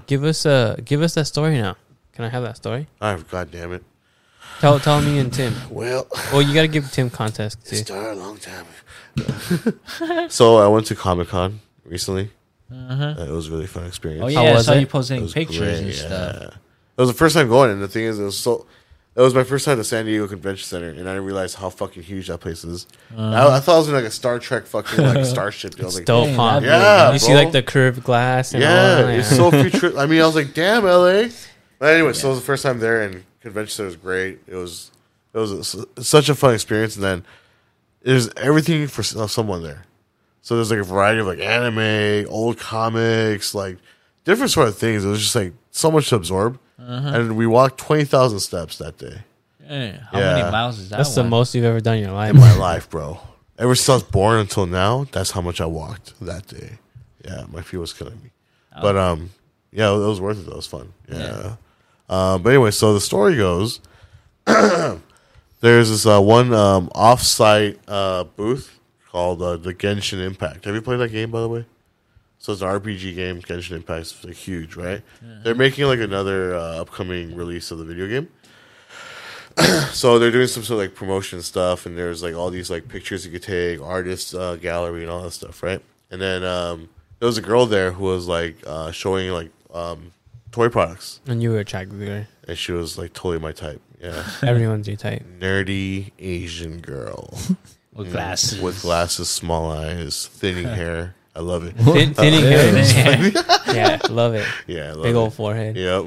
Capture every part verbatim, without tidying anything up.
give us a give us that story now. Can I have that story? Oh, God damn it. Tell tell me and Tim. Well, well, you got to give Tim context too. It started a long time ago. So I went to Comic-Con recently. Uh-huh. Uh, it was a really fun experience. Oh, yeah, How I was saw it? you posting It pictures great, and yeah. stuff. It was the first time going, and the thing is, it was so... It was my first time to San Diego Convention Center, and I didn't realize how fucking huge that place is. Uh-huh. I, I thought it was in like a Star Trek fucking like starship. I was like, Dope, Dang, huh? that'd be Yeah, You nice. see bro. like the curved glass and all yeah, that. it's so future. I mean, I was like, damn, L A. But anyway, so it was the first time there, and convention center was great. It was, it was a, such a fun experience, and then there's everything for someone there. So there's like a variety of like anime, old comics, like different sort of things. It was just like so much to absorb, Uh-huh. and we walked twenty thousand steps that day Hey, how Yeah. many miles is that? That's the one? most you've ever done in your life. in my life, bro. Ever since I was born until now, that's how much I walked that day. Yeah, my feet was killing me, Oh. but um, yeah, it was worth it. It was fun. Yeah. Uh, but anyway, so the story goes, there's this uh, one um, off-site uh, booth called uh, the Genshin Impact. Have you played that game, by the way? So it's an R P G game. Genshin Impact is like, huge, right? They're making like another uh, upcoming release of the video game. So they're doing some sort of like promotion stuff, and there's like all these like pictures you could take, artist uh, gallery, and all that stuff, right? And then um, there was a girl there who was like uh, showing like um, toy products, And you were attracted to her. and she was like totally my type. Yeah, Everyone's your type. nerdy Asian girl with glasses. with glasses, small eyes, thinning hair. I love it. Thin, thinning Uh, hair. Yeah, love it. Yeah, I love Big it. old forehead. Yep.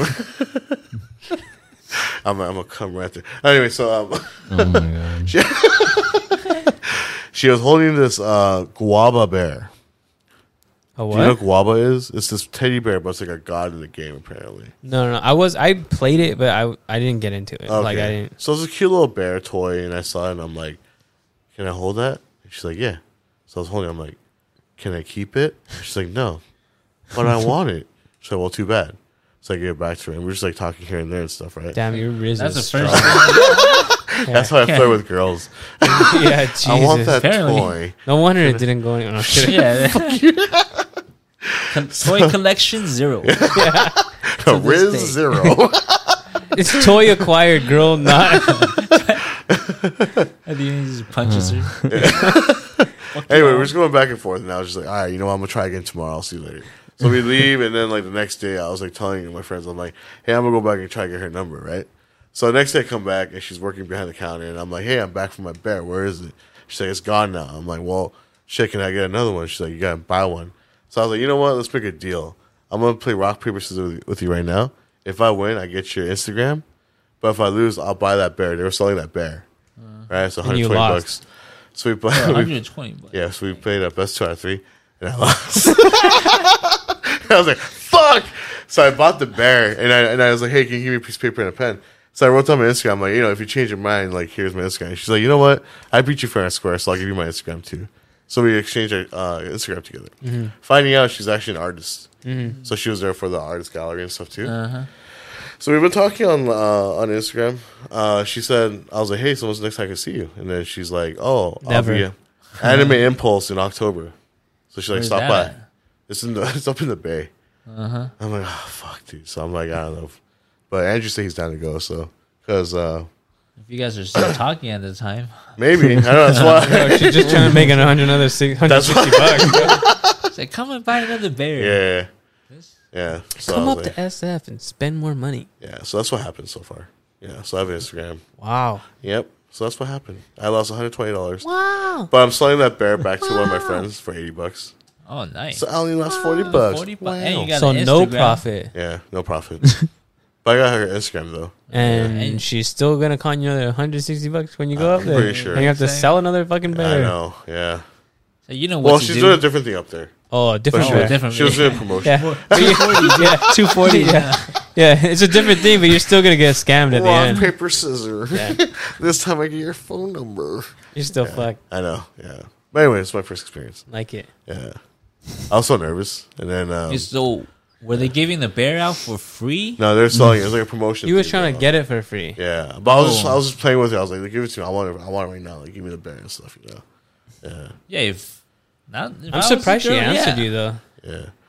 I'm I'm gonna come right there. Anyway, so um, Oh my god. she, she was holding this uh, guava bear. A Do what? you know what guava is? It's this teddy bear, but it's like a god in the game, apparently. No, no, no. I was I played it, but I I didn't get into it. Okay. Like I didn't. So it's a cute little bear toy, and I saw it, and I'm like, "Can I hold that?" And she's like, "Yeah." So I was holding it. I'm like, "Can I keep it?" And she's like, "No." But I want it. She's like, "Well, too bad." So I gave it back to her, and we're just like talking here and there and stuff, right? Damn, your riz That's the is first strong. thing. That's how I flirt with girls. Yeah, Jesus. I want that Apparently. toy. No wonder it didn't go anywhere. No, shit. Yeah. Con- toy collection zero. A this Riz day. zero. It's toy acquired, girl. Not. And then he just punches her. Anyway, we're just going back and forth, and I was just like, all right, you know what? I'm going to try again tomorrow. I'll see you later. So we leave, and then, like, the next day, I was, like, telling my friends, I'm like, hey, I'm going to go back and try to get her number, right? So the next day I come back, and she's working behind the counter, and I'm like, hey, I'm back from my bear. Where is it? She's like, it's gone now. I'm like, well, shit, can I get another one? She's like, you got to buy one. So I was like, you know what? Let's make a deal. I'm going to play rock, paper, scissors with, with you right now. If I win, I get your Instagram. But if I lose, I'll buy that bear. They were selling that bear. Right? So And you one hundred twenty lost. bucks. So we played. Oh, we one hundred twenty bucks. yeah, so we played a best two out of three, and I lost. I was like, "Fuck!" So I bought the bear, and I and I was like, "Hey, can you give me a piece of paper and a pen?" So I wrote down my Instagram. I'm like, you know, if you change your mind, like, here's my Instagram. And she's like, you know what? I beat you fair and square, so I'll give you my Instagram too. So we exchanged our uh, Instagram together. Mm-hmm. Finding out she's actually an artist, Mm-hmm. so she was there for the artist gallery and stuff too. Uh-huh. So we've been talking on uh, on Instagram. Uh, she said, I was like, hey, so when's the next time I can see you? And then she's like, oh, Never. I'll be at Anime Impulse in October. So she's like, Where's stop that by. at? It's in the it's up in the Bay. Uh-huh. I'm like, oh, fuck, dude. So I'm like, I don't know. But Andrew said he's down to go, so. Because uh, If you guys are still talking at the time. maybe. I don't know. That's why. Bro, she's just trying to make an hundred another six hundred That's sixty bucks. Bro. It's like, come and buy another bear. Yeah. Yeah. So Come I up was like, to S F and spend more money. yeah. So that's what happened so far. Yeah. So I have an Instagram. Wow. Yep. So that's what happened. I lost one hundred twenty dollars. Wow. But I'm selling that bear back to one of my friends for eighty bucks. Oh, nice. So I only lost forty bucks. forty bucks. Wow. And you got So an no Instagram. profit. Yeah, no profit. But I got her Instagram though. And And- she's still gonna con you another one hundred sixty bucks when you go I'm up there. pretty sure. And you have to Same. sell another fucking I bear. know. Yeah. So you know what Well, to she's do. doing a different thing up there. Oh, a But different she, Oh, bear. different she was bear. doing a promotion. Yeah. yeah. two forty. Yeah. Yeah, it's a different thing, but you're still gonna get scammed at the Rock, end. paper, scissors. Yeah. This time I get your phone number. You're still fucked. I know. Yeah. But anyway, it's my first experience. Like it. Yeah. I was so nervous, and then um, So, were they giving the bear out for free? no, they're selling it. It was like a promotion. You was thing trying going to on. get it for free. Yeah, but I was just, Oh. I was just playing with it. I was like, give it to me. I want it. I want it right now. Like, give me the bear and stuff. You know. Yeah. Yeah, if not, if I I'm was surprised a she girl, answered yeah. you though. Yeah.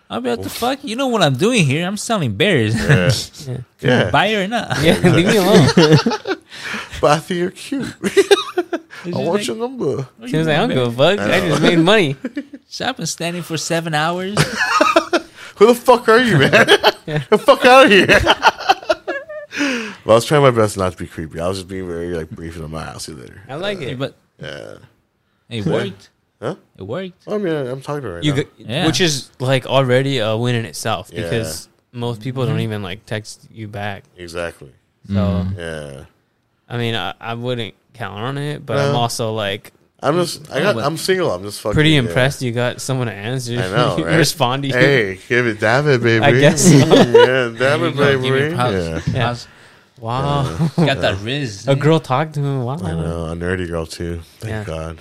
I'll be like, what the fuck? You know what I'm doing here? I'm selling bears. Yeah. Yeah. Yeah. Buy it or not? Yeah, leave me alone. But I think you're cute. I want like, your number. She was like, I don't give a fuck. I, just made money. So I've been standing for seven hours. Who the fuck are you, man? Get the fuck out of here. Well, I was trying my best not to be creepy. I was just being very like brief, and I'm like, I'll see you later. I like Hey, it. Uh, but Yeah. it worked. Huh? It worked. I mean, I'm talking to her right You now. go, Yeah. Which is like already a win in itself Yeah. because most people don't even like text you back. Exactly. So, Mm. Yeah. I mean, I, I wouldn't count on it, but No. I'm also like I'm just. I got. I'm single. I'm just fucking. pretty yeah. impressed you got someone to answer. I know, right? Respond to you. Hey, give it, damn it, baby. I guess so. Yeah, damn There it, you go. Give me baby. props. Yeah. Yeah. I was- Wow. got that Riz. A girl talked to him. Wow. I know, a nerdy girl too. Thank Yeah. God.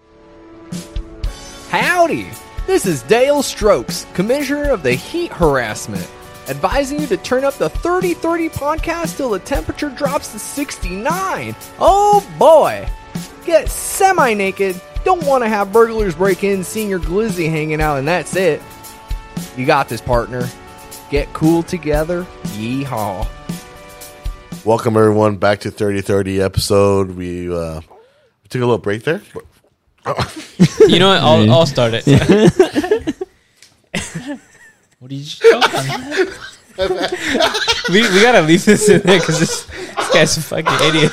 Howdy! This is Dale Strokes, Commissioner of the Heat Harassment, advising you to turn up the thirty thirty podcast till the temperature drops to sixty-nine. Oh boy! Get semi-naked, don't want to have burglars break in, seeing your glizzy hanging out, and that's it. You got this, partner. Get cool together. Yeehaw. Welcome everyone back to thirty thirty episode. We uh, we took a little break there. You know what? I'll, I'll start it. What did you choke on? we, we gotta leave this in there because this, this guy's a fucking idiot.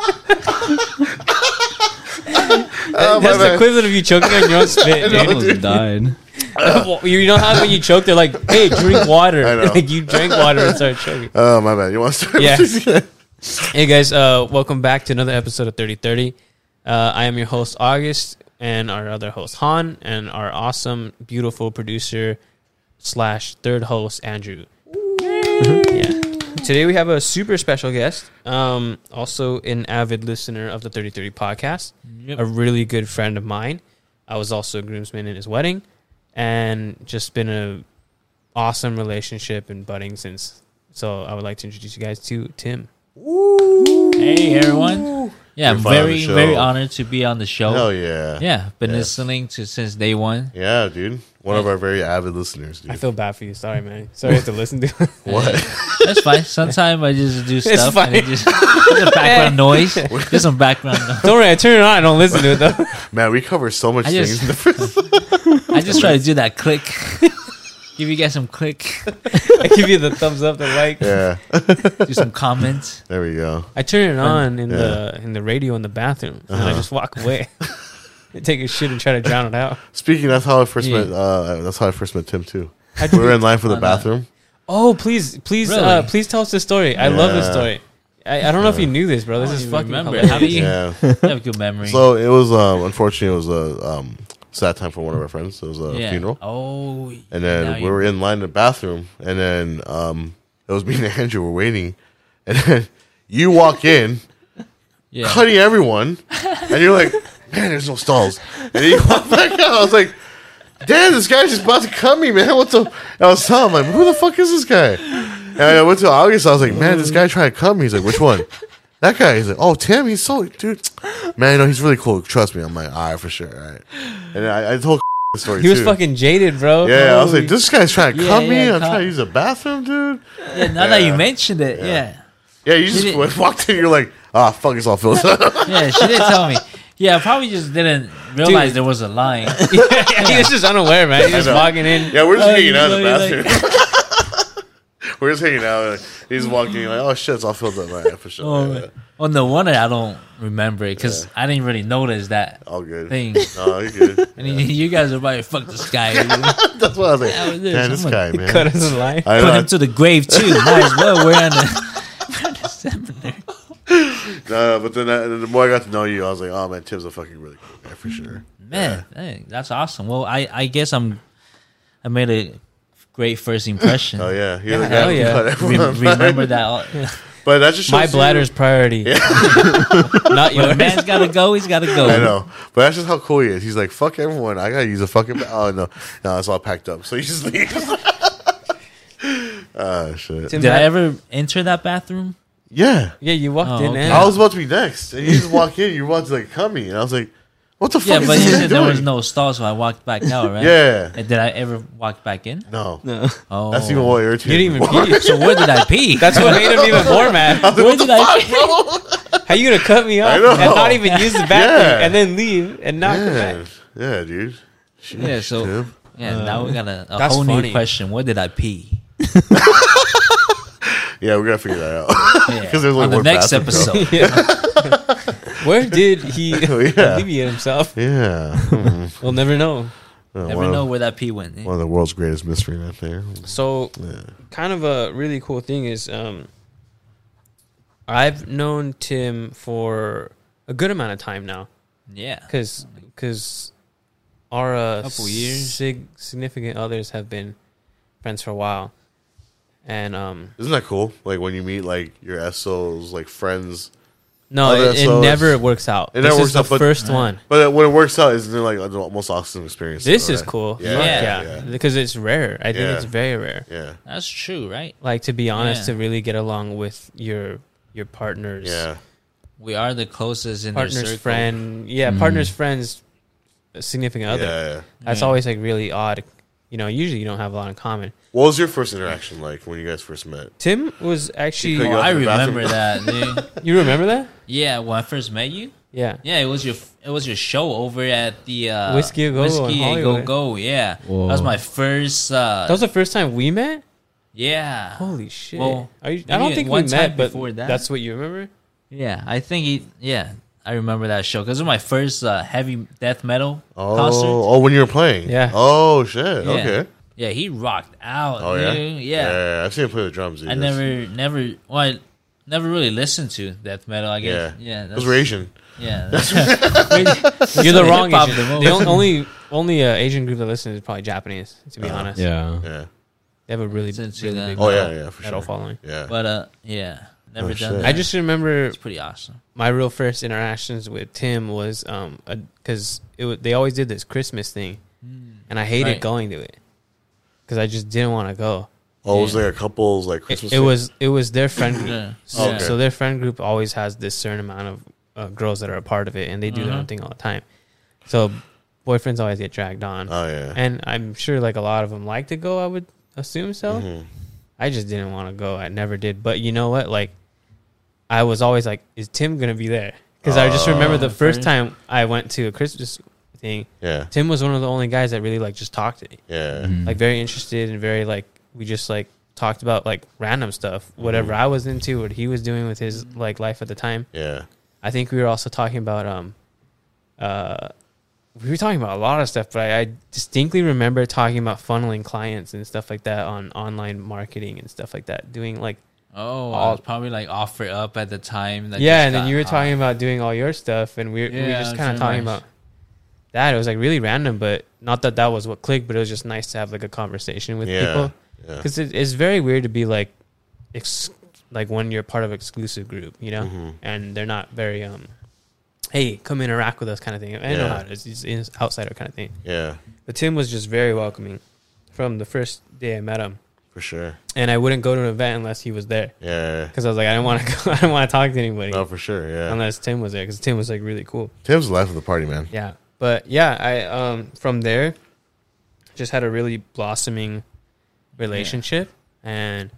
Oh, my That's the bad. equivalent of you choking on your own spit, know, dude. dude. died. Well, you know how when you choke, they're like, "Hey, drink water." I know. Like you drank water and started choking. Oh my bad. You want to start? Yeah. Hey guys, uh, welcome back to another episode of thirty thirty. Uh, I am your host August, and our other host Han, and our awesome, beautiful producer slash third host Andrew. Yeah. Today we have a super special guest, um, also an avid listener of the thirty thirty podcast, Yep. a really good friend of mine. I was also a groomsman in his wedding, and just been a awesome relationship and budding since. So I would like to introduce you guys to Tim. Hey everyone. Yeah, You're I'm fine on the very show. very honored to be on the show. Hell yeah. Yeah, been Yes. listening to since day one. Yeah, dude. One of our very avid listeners, dude. I feel bad for you. Sorry, man. Sorry you have to listen to it. What? That's fine. Sometimes I just do stuff and it fine. just just background noise. Just some background noise. Don't worry, I turn it on. I don't listen to it though. Man, we cover so much I things. just- in the first- I just try to do that click. Give you guys some click. I give you the thumbs up, the like. yeah. Do some comments. There we go. I turn it on in Yeah. the in the radio in the bathroom, and I Uh-huh. just walk away. I take a shit and try to drown it out. Speaking, that's how I first Yeah. met. Uh, that's how I first met Tim too. How'd We you- were in line for the Why not? bathroom. Oh, please, please, uh, Really? please tell us the story. I love this Yeah. story. I, I don't know if you knew this, bro. This I is don't fucking even remember. hilarious. How do you- Yeah. You have a good memory. So it was um, unfortunately it was a um, sad time for one of our friends. It was a yeah. funeral, Oh. and now then we you- were in line in the bathroom, and then um, it was me and Andrew were waiting, and then you walk in, yeah. cutting everyone, and you're like, "Man, there's no stalls," and then you walk back out. I was like, "Damn, this guy's just about to cut me, man! What the?" I was telling him, like, "Who the fuck is this guy?" And I went to August. I was like, "Man, this guy tried to cut me." He's like, "Which one?" That guy. He's like, "Oh, Tim. He's so dude, man. You know, he's really cool. Trust me." I'm like, "All right, for sure." All right. And I, I told the story. He was too. fucking jaded, bro. Yeah, I was Holy- like, "This guy's trying to Yeah, cut me. yeah, I'm cut- trying to use the bathroom, dude." Yeah, now that Yeah. you mentioned it, yeah. Yeah, you just Did it- went- walked in. You're like, "Ah, fuck, it's all filled up." Yeah, she did tell me. Yeah, I probably just didn't realize Dude. there was a line. Yeah, he was just unaware, man. He was know. walking in. Yeah, we're just Oh, hanging out in the you know, bathroom. We're just hanging out. Like, he's walking like, "Oh shit, it's all filled up." Right, for sure. Oh, Yeah, man. Well, no wonder I don't remember it because I didn't really notice that all good. thing. No, you're good. And you guys are about to fuck this guy. That's what I was like. That was it. Man, this Someone guy, man. Cut us in line. I Put know. him to the grave too. Might as well. We're on the, we're on the seminary. No, but then I, the more I got to know you, I was like, "Oh man, Tim's a fucking really cool guy for sure." Man, hey, that's awesome. Well, I, I guess I'm I made a great first impression. Oh yeah, you're the hell guy who yeah. cut Re- everyone. remember that. all- But that just shows My you- bladder's priority, not When a yours. man's got to go, he's got to go. I know, but that's just how cool he is. He's like, "Fuck everyone, I gotta use a fucking." Ba- oh no, no, it's all packed up, so he just leaves. Ah shit. Tim, Did I that- ever enter that bathroom? Yeah, Yeah, you walked Oh, in. okay. And I was about to be next, and you just walk in. You want to like cut me, and I was like, What the fuck? Yeah, is but this you guy said there doing? was no stall, so I walked back out, right? Yeah. And did I ever walk back in? No. No. Oh, That's even more You irritating. didn't even pee. So where did I pee? That's what made him even more mad. Where did I pee? How you gonna cut me off I know. and not even use the bathroom Yeah. and then leave and not come Yeah. back? Yeah, dude. Sheesh, Yeah, so Tim. yeah, now we got a, a That's whole funny. new question. Where did I pee? Yeah, we gotta figure that out. Yeah. Because there's only On the one next bathroom, bro. episode. Where did he yeah. alleviate himself? Yeah. Hmm. We'll never know. Uh, Never one know Of, where that pee went. one of the world's greatest mystery right there. So, Yeah. kind of a really cool thing is, um, I've known Tim for a good amount of time now, Yeah. because because our uh, Couple years. sig- significant others have been friends for a while, and um, Isn't that cool? Like when you meet like your S Os, like friends. no, Other it, it S Os. never works out. It This never is works the out, but- first one. But when it works out, isn't it like the most awesome experience? This though, is right? cool. Yeah, Yeah, yeah, yeah, yeah. because it's rare. I think Yeah. it's very rare. Yeah, That's true, right? Like, to be honest, Yeah. to really get along with your your partners, yeah, We are the closest in their partner's circle. friend, yeah, Mm. partner's friends, significant other. yeah. That's Yeah. always like really odd. You know, usually you don't have a lot in common. What was your first interaction like when you guys first met? Tim was actually. Because Oh, you I in the remember bathroom. that, dude. You remember that? Yeah, when I first met you. Yeah. Yeah, it was your it was your show over at the uh, Whiskey A Go in Whiskey A Go Hollywood. Go. Yeah, Whoa. that was my first. Uh, That was the first time we met. yeah, Holy shit! Well, Are you, I don't maybe think we one time met, but before that. that's what you remember. yeah. I think he. Yeah, I remember that show because it was my first uh, heavy death metal Oh, concert. oh, when you were playing. Yeah. Oh shit. Yeah. Okay. Yeah, he rocked out. Oh yeah? dude. yeah. yeah. I've seen him play the drums. Dude. I That's- never, never, well, I never really listened to death metal. I guess. Yeah. Yeah, Those were Asian. Yeah, that's, You're the what wrong hip-hop Asian. the most. The on- only only uh, Asian group that listens is probably Japanese. To be Uh-huh. honest, Yeah. Yeah. they have a really, Since really that- big Oh metal, yeah, yeah, for metal sure. following. Yeah. but uh, yeah, never Oh, done shit. that. I just remember it's pretty awesome. my real first interactions with Tim was um because it wa- they always did this Christmas thing, and I hated Right. going to it because I just didn't want to go. oh, was Yeah. there a couple's like It, Christmas? it thing? was it was their friend group. Yeah. So, Okay. so their friend group always has this certain amount of uh, girls that are a part of it, and they do their Mhm. own thing all the time. So boyfriends always get dragged on, Oh yeah. and I'm sure like a lot of them like to go. I would assume so. Mhm. I just didn't want to go. I never did. But you know what? Like, I was always like, "Is Tim gonna be there?" Because I just remember the Oh, first first- time I went to a Christmas thing. Yeah. Tim was one of the only guys that really like just talked to me, Yeah. Mm-hmm. like very interested and very like we just like talked about like random stuff, whatever Mm-hmm. I was into, what he was doing with his like life at the time. Yeah. I think we were also talking about um, uh, we were talking about a lot of stuff, but I, I distinctly remember talking about funneling clients and stuff like that on online marketing and stuff like that, doing like. Oh, I All- was probably like offered up at the time. That Yeah, just and then got you were hot. talking about doing all your stuff, and we, we were Yeah, just it kind was of talking very about that. It was like really random, but not that that was what clicked, but it was just nice to have like a conversation with Yeah. people Yeah. because it, it's very weird to be like, ex- like when you're part of an exclusive group, you know, Mhm. and they're not very um, hey, come interact with us kind of thing. I know Yeah. how it is, it's, it's outsider kind of thing. Yeah. But Tim was just very welcoming from the first day I met him, For sure. and I wouldn't go to an event unless he was there Yeah. because I was like, I didn't want to go, I didn't want to talk to anybody. No, for sure. Yeah. Unless Tim was there, because Tim was like really cool. Tim's the life of the party, man. Yeah, but yeah, I um from there just had a really blossoming relationship, and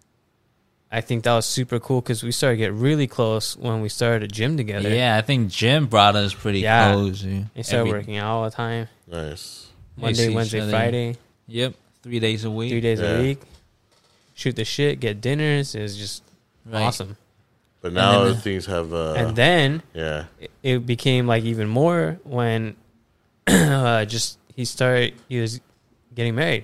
I think that was super cool because we started to get really close when we started a gym together. Yeah, I think Jim brought us pretty Yeah. close. Yeah. we started Every- working out all the time. Nice. we Monday, see each Wednesday, other. Friday, Yep, three days a week. three days Yeah. a week. Shoot the shit, get dinners. It was just Right. awesome. But now then, uh, things have. Uh, and then yeah. it- it became like even more when uh, just he started he was getting married,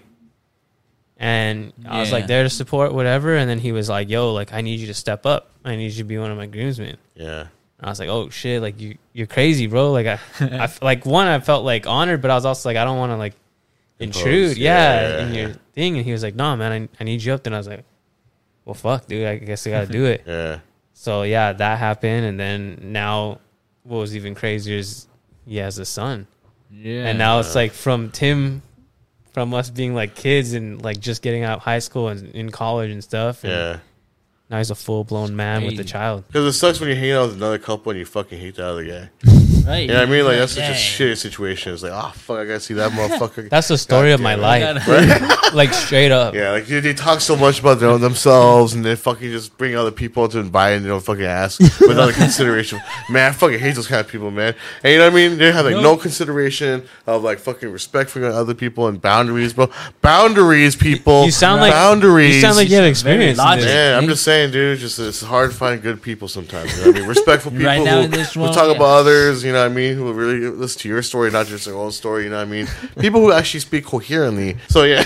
and I was Yeah. like there to support whatever, and then he was like, yo, like I need you to step up, I need you to be one of my groomsmen. Yeah. And I was like, oh shit, like you you're crazy, bro. Like I, I f- like one I felt like honored, but I was also like I don't want to like intrude Impose, yeah, yeah, yeah, in your yeah. thing. And he was like, no man, I, I need you up there. And I was like, well fuck dude, I guess I gotta do it. Yeah. So yeah, that happened, and then now what was even crazier is he has a son, Yeah, and now it's like from Tim, from us being like kids and like just getting out of high school and in college and stuff. And Yeah. now he's a full blown man with the Crazy. child. Because it sucks when you're hanging out with another couple and you fucking hate the other guy. Right. You know what I mean? Like, that's such a Dang. shitty situation. It's like, oh, fuck, I gotta see that motherfucker. That's the story God of my damn life. Gotta- Like straight up. Yeah, like, dude, they talk so much about their own themselves, and they fucking just bring other people to invite, and they don't fucking ask without a consideration. Man, I fucking hate those kind of people, man. And you know what I mean? They have, like, no, No. consideration of, like, fucking respect for other people and boundaries, bro. Boundaries, people. You sound like boundaries. You sound like you have experience. in logical. this. Man, I'm just saying, dude. Just it's hard to find good people sometimes. You know what I mean? Respectful people Right now who, in this who world, talk yeah. about others. You know what I mean? Who will really listen to your story, not just their own story. You know what I mean? People who actually speak coherently. So yeah.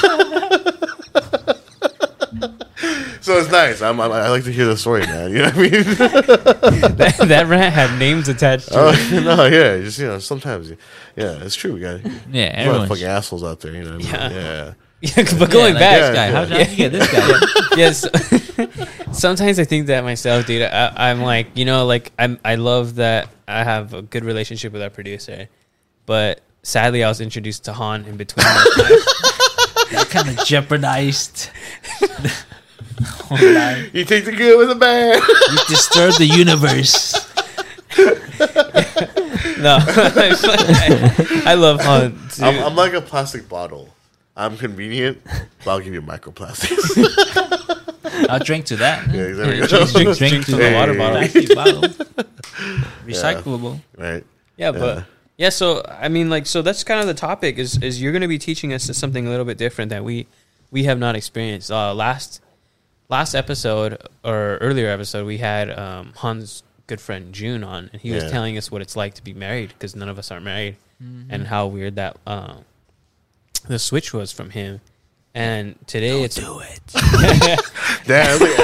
So it's nice. I'm, I'm, I like to hear the story, man. You know what I mean? that, that rant had names attached to it. Oh, no, yeah. Just you know, sometimes, yeah, it's true. We got Yeah, a lot of everyone's. fucking assholes out there. You know what I mean? Yeah. Yeah. Yeah, but going yeah, like back, this guy. Yeah, How'd yeah. how'd you get this guy? yes. Sometimes I think that myself, dude. I, I'm like, you know, like I'm. I love that I have a good relationship with our producer, but sadly, I was introduced to Han in between. That kind of jeopardized. Whole life. You take the good with the bad. You disturb the universe. No, I, I love Han. Dude. I'm, I'm like a plastic bottle. I'm convenient, but I'll give you microplastics. I'll drink to that. Yeah, there we go. Drink, drink, drink from the Hey. water bottle. Plastic bottle. Recyclable. Right. Yeah, but yeah. So I mean, like, so that's kind of the topic. Is is you're going to be teaching us something a little bit different that we we have not experienced. Uh, last last episode or earlier episode, we had um, Han's good friend June on, and he was Yeah. telling us what it's like to be married because none of us are married, and how weird that uh, the switch was from him. And today it's Do it. Damn, look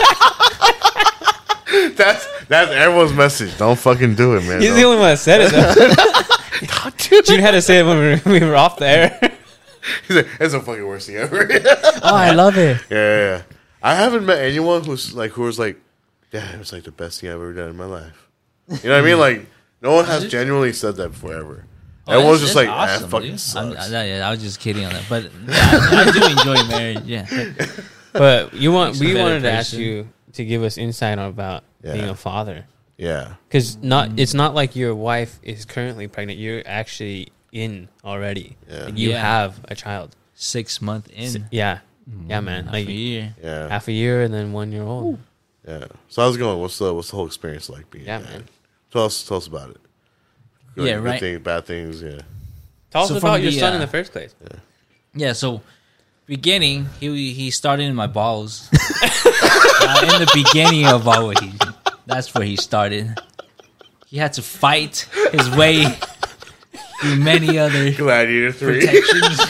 at- that's that's everyone's message. Don't fucking do it, man. he's the Don't- only one that said it. Though. Don't do it. June had to say it when we were, we were off the air. He's like, it's the fucking worst thing ever. yeah, Oh, I love it. yeah, yeah. I haven't met anyone who's like who was like, yeah, it was like the best thing I've ever done in my life. You know what I mean? Like, no one has genuinely said that before ever. Oh, Everyone's that's- just like, that's ah, awesome, fucking dude. sucks. I'm, I, yeah, I was just kidding on that, but yeah, I do enjoy marriage. Yeah, But you want Makes a we better wanted to ask person. you to give us insight on about Yeah. being a father. Yeah, Because not, it's not like your wife is currently pregnant. You're actually in already. Yeah. Like you Yeah. have a child. six month in, S- yeah, yeah, man. half Like a year. yeah, half a year and then one year old. yeah. So how's it going? What's the what's the whole experience like being? Yeah, a dad? man. Tell us, tell us about it. Good, Yeah, good right. Things, bad things. Yeah, Tell us So about from your the, son uh, in the first place. Yeah, so beginning, he he started in my balls. uh, in the beginning of all, he that's where he started. He had to fight his way through many other Gladiator three. protections.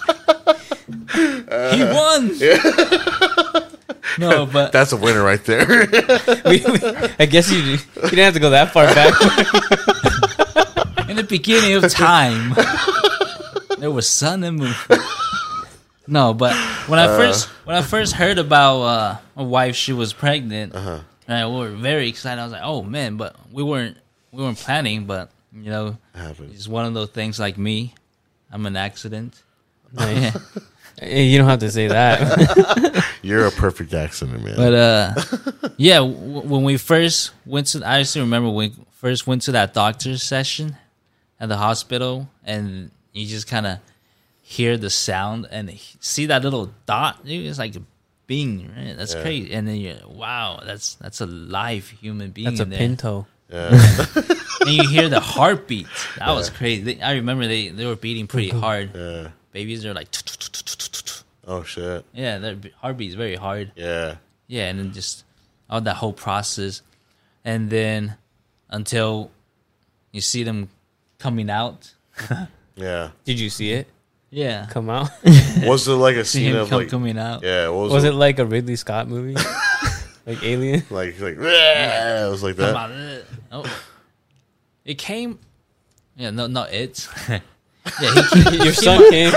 he won. No, but That's a winner right there. we, we, I guess you you didn't have to go that far back. in the beginning of time, there was sun and moon. No, but when I first when I first heard about uh, my wife, she was pregnant. Uh-huh. And we were very excited. I was like, "Oh man!" But we weren't we weren't planning. But you know, Happened. it's one of those things like me. I'm an accident. Nice. Hey, you don't have to say that. You're a perfect accident, man. But uh, yeah, w- when we first went to, I still remember when we first went to that doctor's session at the hospital, and you just kind of hear the sound and see that little dot. It's like a bing, right? That's Yeah. crazy. And then you're, wow, that's that's a live human being. That's a in there. pinto. yeah. And you hear the heartbeat. That was crazy. They, I remember they they were beating pretty hard. yeah. Babies are like, Oh shit. yeah, their heartbeat is very hard. Yeah. Yeah, and then just all that whole process, and then until you see them coming out. Yeah. Did you see it Yeah, come out? Was it like a see scene him of come, like? coming out. Yeah. What was, Was it like a Ridley Scott movie? Like Alien? like like? Yeah. It was like Come that. out. uh, Oh, it came. Yeah, no, not it. Yeah, he came, Your son came.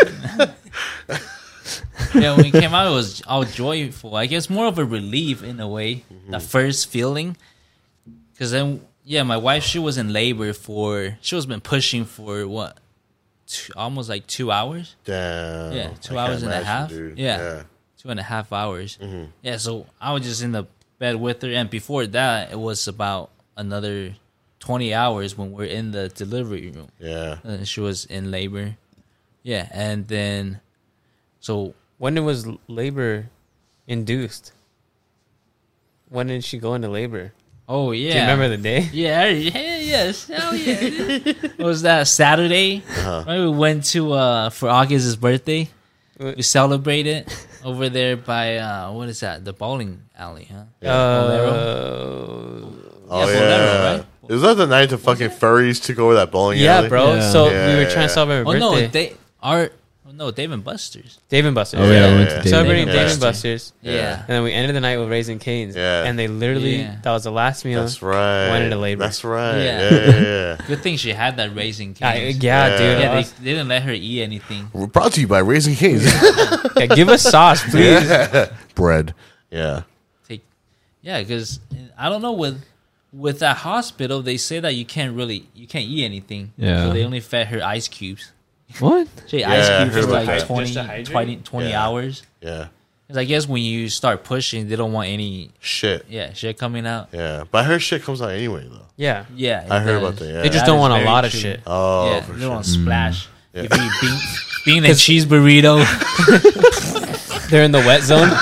yeah, when he came out, it was all joyful. I guess more of a relief in a way. Mm-hmm. The first feeling, because then, yeah, my wife, she was in labor for. She was been pushing for what, two, almost like two hours. Damn. Yeah, two I can't hours and a imagine, half. dude. Yeah. Yeah. Two and a half hours. Mm-hmm. Yeah, so I was just in the bed with her, and before that, it was about another twenty hours when we're in the delivery room. Yeah. And she was in labor. Yeah, and then so When it was labor induced? When did she go into labor? oh yeah, Do you remember the day? Yeah, yeah, yes, hell yeah. What was that Saturday? Uh-huh. Right, we went to uh for August's birthday. What? We celebrated over there by uh what is that? The bowling alley, huh? Uh, Oh Yeah, yeah. Bolero, right? Is that the night the fucking furries took over that bowling yeah, alley? bro. Yeah. So Yeah, we were yeah, trying yeah. to celebrate her Oh no, birthday. they are oh, no Dave and Buster's. Dave and Buster's. Oh, yeah, we went yeah. to Dave Celebrating and Dave Buster's. and Buster's. Yeah. And then we ended the night with Raising Cane's. Yeah. And they literally, Yeah. that was the last meal. That's right. Went into labor. That's right. Yeah. Yeah, yeah, yeah. Good thing she had that raising I, canes. yeah, Yeah. dude. Yeah, I they, was- they didn't let her eat anything. We're brought to you by Raising Cane's. yeah, give us sauce, please. Bread. Yeah. Take, yeah, because I don't know with with that hospital they say that you can't really you can't eat anything. Yeah. So they only fed her ice cubes. What? She ate Yeah, I ice heard cubes for about like that. twenty, Just to hydrate? twenty, twenty Yeah. hours. Yeah. Because I guess when you start pushing, they don't want any Shit. yeah shit coming out. Yeah. But I heard shit comes out anyway, though. Yeah. Yeah, it I heard does. about that. Yeah. They just That don't is want a very lot of true. shit. Oh, yeah, for they sure. don't want to splash. Yeah. If you eat bean, bean and cheese burrito, They're in the wet zone.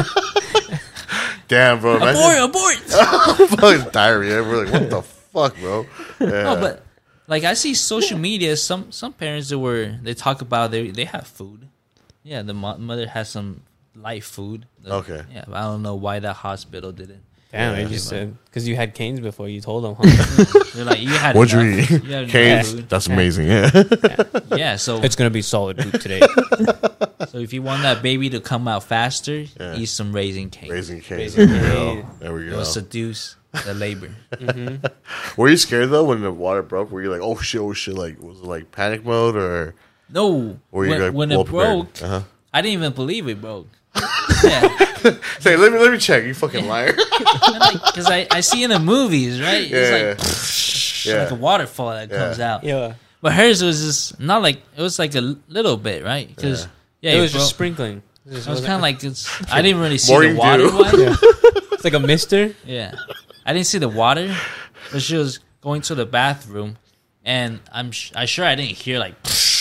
Damn, bro. abort, Imagine abort. fucking diarrhea. We're like, what the fuck, bro? Yeah. No, but like I see social media, some some parents that were they talk about they they have food. Yeah, the mo- mother has some light food. The- Okay. Yeah, but I don't know why that hospital did it. Damn, Yeah. they just said, because you had canes before, you told them, huh? They're like, you had What'd you enough. eat? You had enough Canes. food. That's amazing. Yeah. Yeah, so It's going to be solid food today. so if you want that baby to come out faster, Yeah. eat some Raising Cane's. Raising canes. Raising There we go. Cane's. There we It go. will seduce the labor. Were you scared though when the water broke? Were you like, oh shit, oh shit? Like, was it like panic mode or No, were you when, like when well it broke, prepared? Uh-huh. I didn't even believe it broke. Yeah. Say, let me let me check. You fucking liar. Because I, I see in the movies, right? Yeah. It's like, yeah. like a waterfall that Yeah. comes out. yeah. But hers was just not like, it was like a l- little bit, right? Because, yeah. It it was broke- just sprinkling. It, just It was wasn't- kind of like, it's, I didn't really see Morning the water. dew. One. Yeah. it's like a mister. I didn't see the water, but she was going to the bathroom, and I'm sh- I sure I didn't hear like,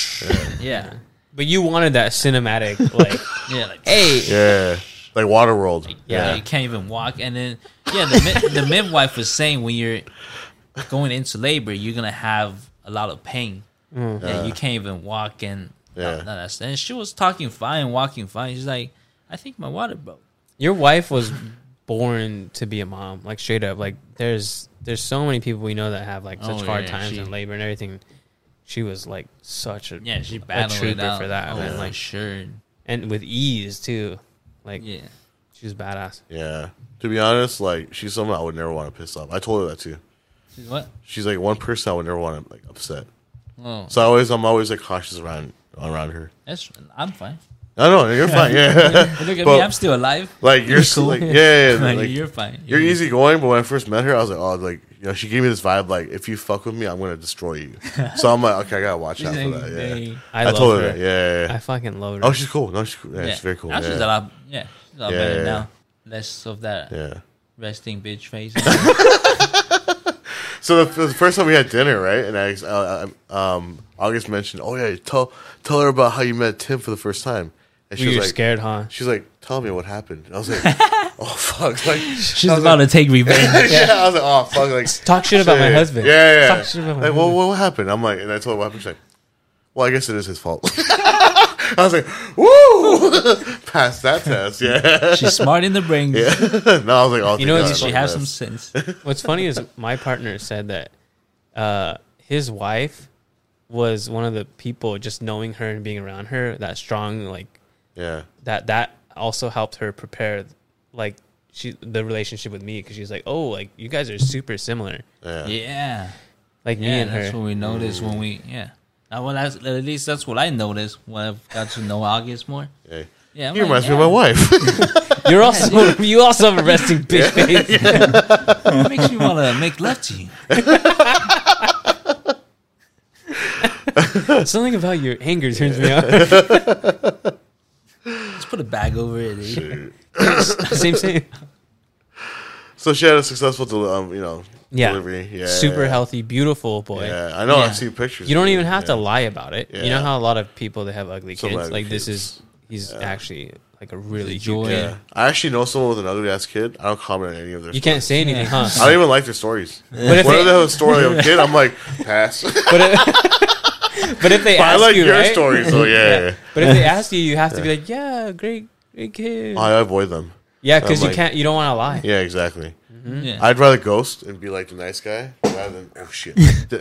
yeah. But you wanted that cinematic, like, Yeah, like, hey. Yeah. Like Waterworld. yeah, Yeah. you can't even walk. And then, yeah, the mid- the midwife was saying when you're going into labor, you're gonna have a lot of pain. Yeah, you can't even walk, and Yeah. no, no, that's, and she was talking fine, walking fine. She's like, I think my water broke. Your wife was born to be a mom, like straight up. Like there's there's so many people we know that have like such Oh, hard yeah, times she- in labor and everything. She was like such a Yeah, she a battled trooper it out for that, oh, man. for Like sure. and with ease too. Like Yeah, she was badass. Yeah. To be honest, like she's someone I would never want to piss off. I told her that too. she's what? She's like one person I would never want to like upset. Oh, So I always I'm always like cautious around around her. that's I'm fine. I know you're fine. Yeah. Look at But, me, I'm still alive. like you're so, like yeah, yeah, yeah, Like, like, you're fine. you're easygoing. But when I first met her, I was like, oh, like you know, she gave me this vibe like if you fuck with me, I'm gonna destroy you. So I'm like, okay, I gotta watch out for that. Yeah. I, I, love told her. her that. Yeah, yeah, I yeah. fucking love her. Oh, she's cool. No, she's cool. Yeah, Yeah, she's very cool. Now Yeah. she's a lot. Yeah, she's a lot Yeah, better yeah, now. Less of that yeah. resting bitch face. So the, the first time we had dinner, right? And I, uh, um, August mentioned, oh yeah, tell tell her about how you met Tim for the first time. And she you was were like, scared, huh? she's like, tell me what happened. And I was like, oh fuck, like She's I was about like, to take revenge. yeah. I was like, oh fuck, like Talk shit about my shit. husband. Yeah, yeah. yeah. Talk shit about my Like, well, husband. what happened? I'm like, and I told her what happened. She's like, well, I guess it is his fault. I was like, woo, passed that test. Yeah. She's smart in the brain. yeah. No, I was like, oh, You know, thank God, She fuck has that. some sense. What's funny is my partner said that uh, his wife was one of the people, just knowing her and being around her, that strong, like Yeah. that that also helped her prepare, like she the relationship with me, because she's like, oh, like you guys are super similar, Yeah. Yeah, like me yeah. and That's her. what we noticed when we. Yeah. Now, well, that's, at least that's what I noticed when I got to know August more. Yeah. Yeah, I'm He like, reminds yeah. me of my wife. You're also you also have a resting bitch face. It makes me want to make love to you. Something about your anger turns me on. Let's put a bag over it. Eh? Same, same. So she had a successful, del- um, you know, Yeah. delivery. Yeah, Super yeah. healthy, beautiful boy. Yeah, I know. Yeah. I've seen pictures. You don't of it. even have to Yeah. lie about it. You know Yeah. how a lot of people that have ugly Some kids, ugly like this kids. is he's Yeah. actually like a really joy. joy. Yeah, I actually know someone with an ugly ass kid. I don't comment on any of their. You can't say anything, Yeah. huh? I don't even like their stories. But if Whenever they, they have a story of a kid, I'm like, pass. but, if, but if they But I ask like you, your right? stories, so yeah. yeah. yeah. But if they ask you, you have to be like, yeah, great, great kid. I avoid them. Yeah, because I'm you like- can't. You don't want to lie. Yeah, exactly. Yeah. I'd rather ghost and be like the nice guy rather than oh shit.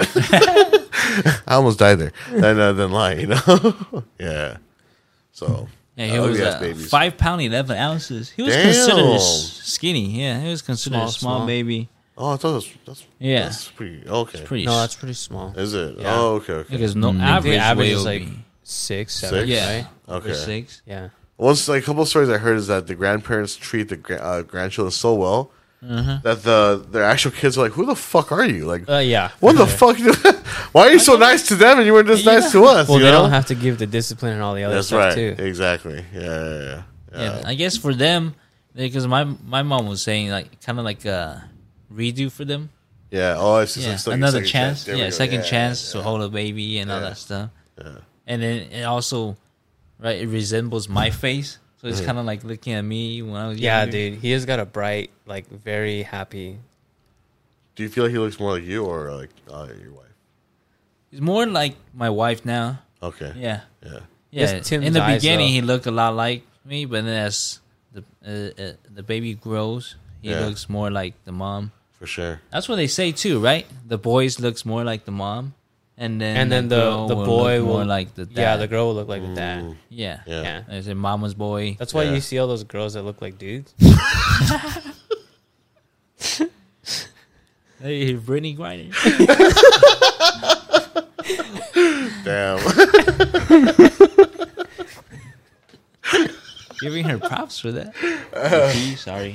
I almost died there. Than uh, than lie, you know. Yeah. So Yeah, he ugly was ass uh, babies. five pound eleven ounces. He was Damn. considered s- skinny. Yeah, he was considered Small, a small, small. baby. Oh, I thought that's that's Yeah. That's pretty okay. Pretty. No, s- that's pretty small. Is it? Yeah. Oh, okay, okay. because no I think average, the average weight is will like be- six, seven, Six? yeah, right? over Okay. six. Yeah. Once, like a couple of stories I heard is that the grandparents treat the gra- uh, grandchildren so well Uh-huh. that the their actual kids are like, "Who the fuck are you? Like, Uh, yeah. what the Yeah. fuck? Why are you so nice to them and you weren't just nice to us?" Well, you they know? don't have to give the discipline and all the other That's stuff right. too. Exactly. Yeah, yeah, yeah. Yeah, yeah. I guess for them, because my my mom was saying like kind of like a redo for them. Yeah. Oh, it's just Yeah, it's like a another second chance. There we Yeah, go. second Yeah, chance yeah, to hold a baby and all Yeah. that stuff. yeah. And then it also, right, it resembles my face. So Mm-hmm. it's kind of like looking at me when I was Yeah, younger. dude. He has got a bright, like, very happy. Do you feel like he looks more like you or like uh, your wife? He's more like my wife now. Okay. Yeah. Yeah. Yeah. Just Tim's In the eyes, beginning, though. he looked a lot like me, but then as the uh, uh, the baby grows, he Yeah. looks more like the mom. For sure. That's what they say too, right? The boys looks more like the mom, and then And then the- girl the will boy look more will- like the dad. Yeah, the girl will look like the dad. Ooh, yeah, Yeah. Yeah. There's a mama's boy. That's why Yeah. you see all those girls that look like dudes. Hey, Brittany Griner. Damn. Giving her props for that. Okay, sorry.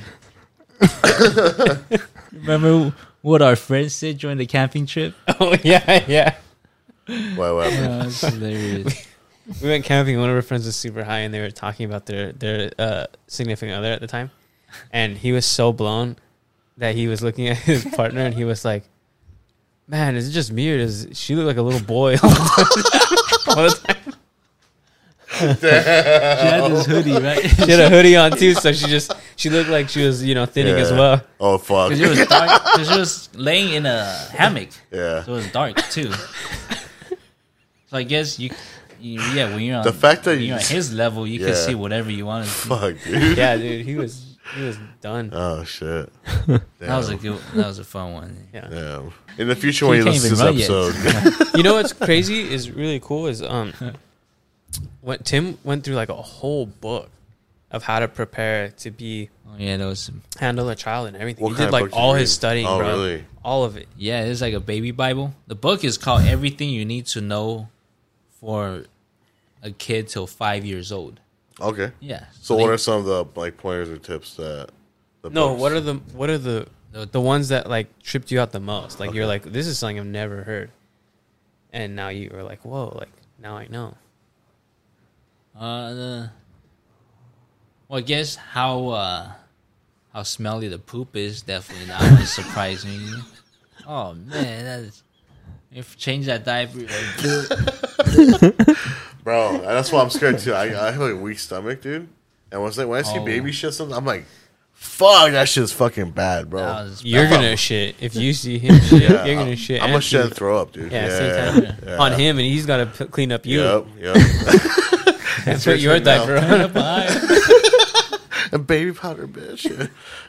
Remember what our friends said during the camping trip? Oh, yeah, yeah. What, what happened? Uh, it's hilarious. We went camping. One of our friends was super high, and they were talking about their their uh, significant other at the time. And he was so blown that he was looking at his partner, and he was like, "Man, is it just me, or does she look like a little boy all the time?" All the time. She had this hoodie, right? She had a hoodie on too, so she just she looked like she was, you know, thinning as Yeah. well. Oh, fuck. Because it was dark. Because she was laying in a hammock, Yeah. so it was dark too. So I guess you, you yeah, when you're on The fact that when you you're on just- his level, you Yeah. can see whatever you want to see. Fuck, dude. Yeah, dude, he was he was done. Oh, shit. That was a good. That was a fun one. Yeah. Damn. In the future, when He you can't listen to this even run yet. episode, You know what's crazy is really cool is um when Tim went through like a whole book of how to prepare to be Oh yeah, that was. handle a child and everything. What He kind did of like book did all you his read? studying, Oh, bro. really? All of it. Yeah, it's like a baby Bible. The book is called Everything You Need to Know for a Kid Till Five Years Old. okay. Yeah. So, they- what are some of the like pointers or tips that? The No, books- what are the what are the the ones that like tripped you out the most? Like you're Okay. like, this is something I've never heard, and now you are like, whoa, like now I know. Uh, the, well, I guess how uh, how smelly the poop is definitely not going to surprise me. Oh man, that is. If change that diaper, like, bro? That's why I'm scared too. I, I have like a weak stomach, dude. And once I, when I see Oh. baby shit, something I'm like, fuck, that shit's fucking bad, bro. that was- You're gonna shit if you see him shit. Yeah, you're gonna I'm- shit. I'm and gonna shit poop. and throw up, dude. Yeah, Yeah, same time yeah. on him, and he's got to p- clean up you. Yep, yep. And put your your turn now. diaper on. And baby powder, bitch.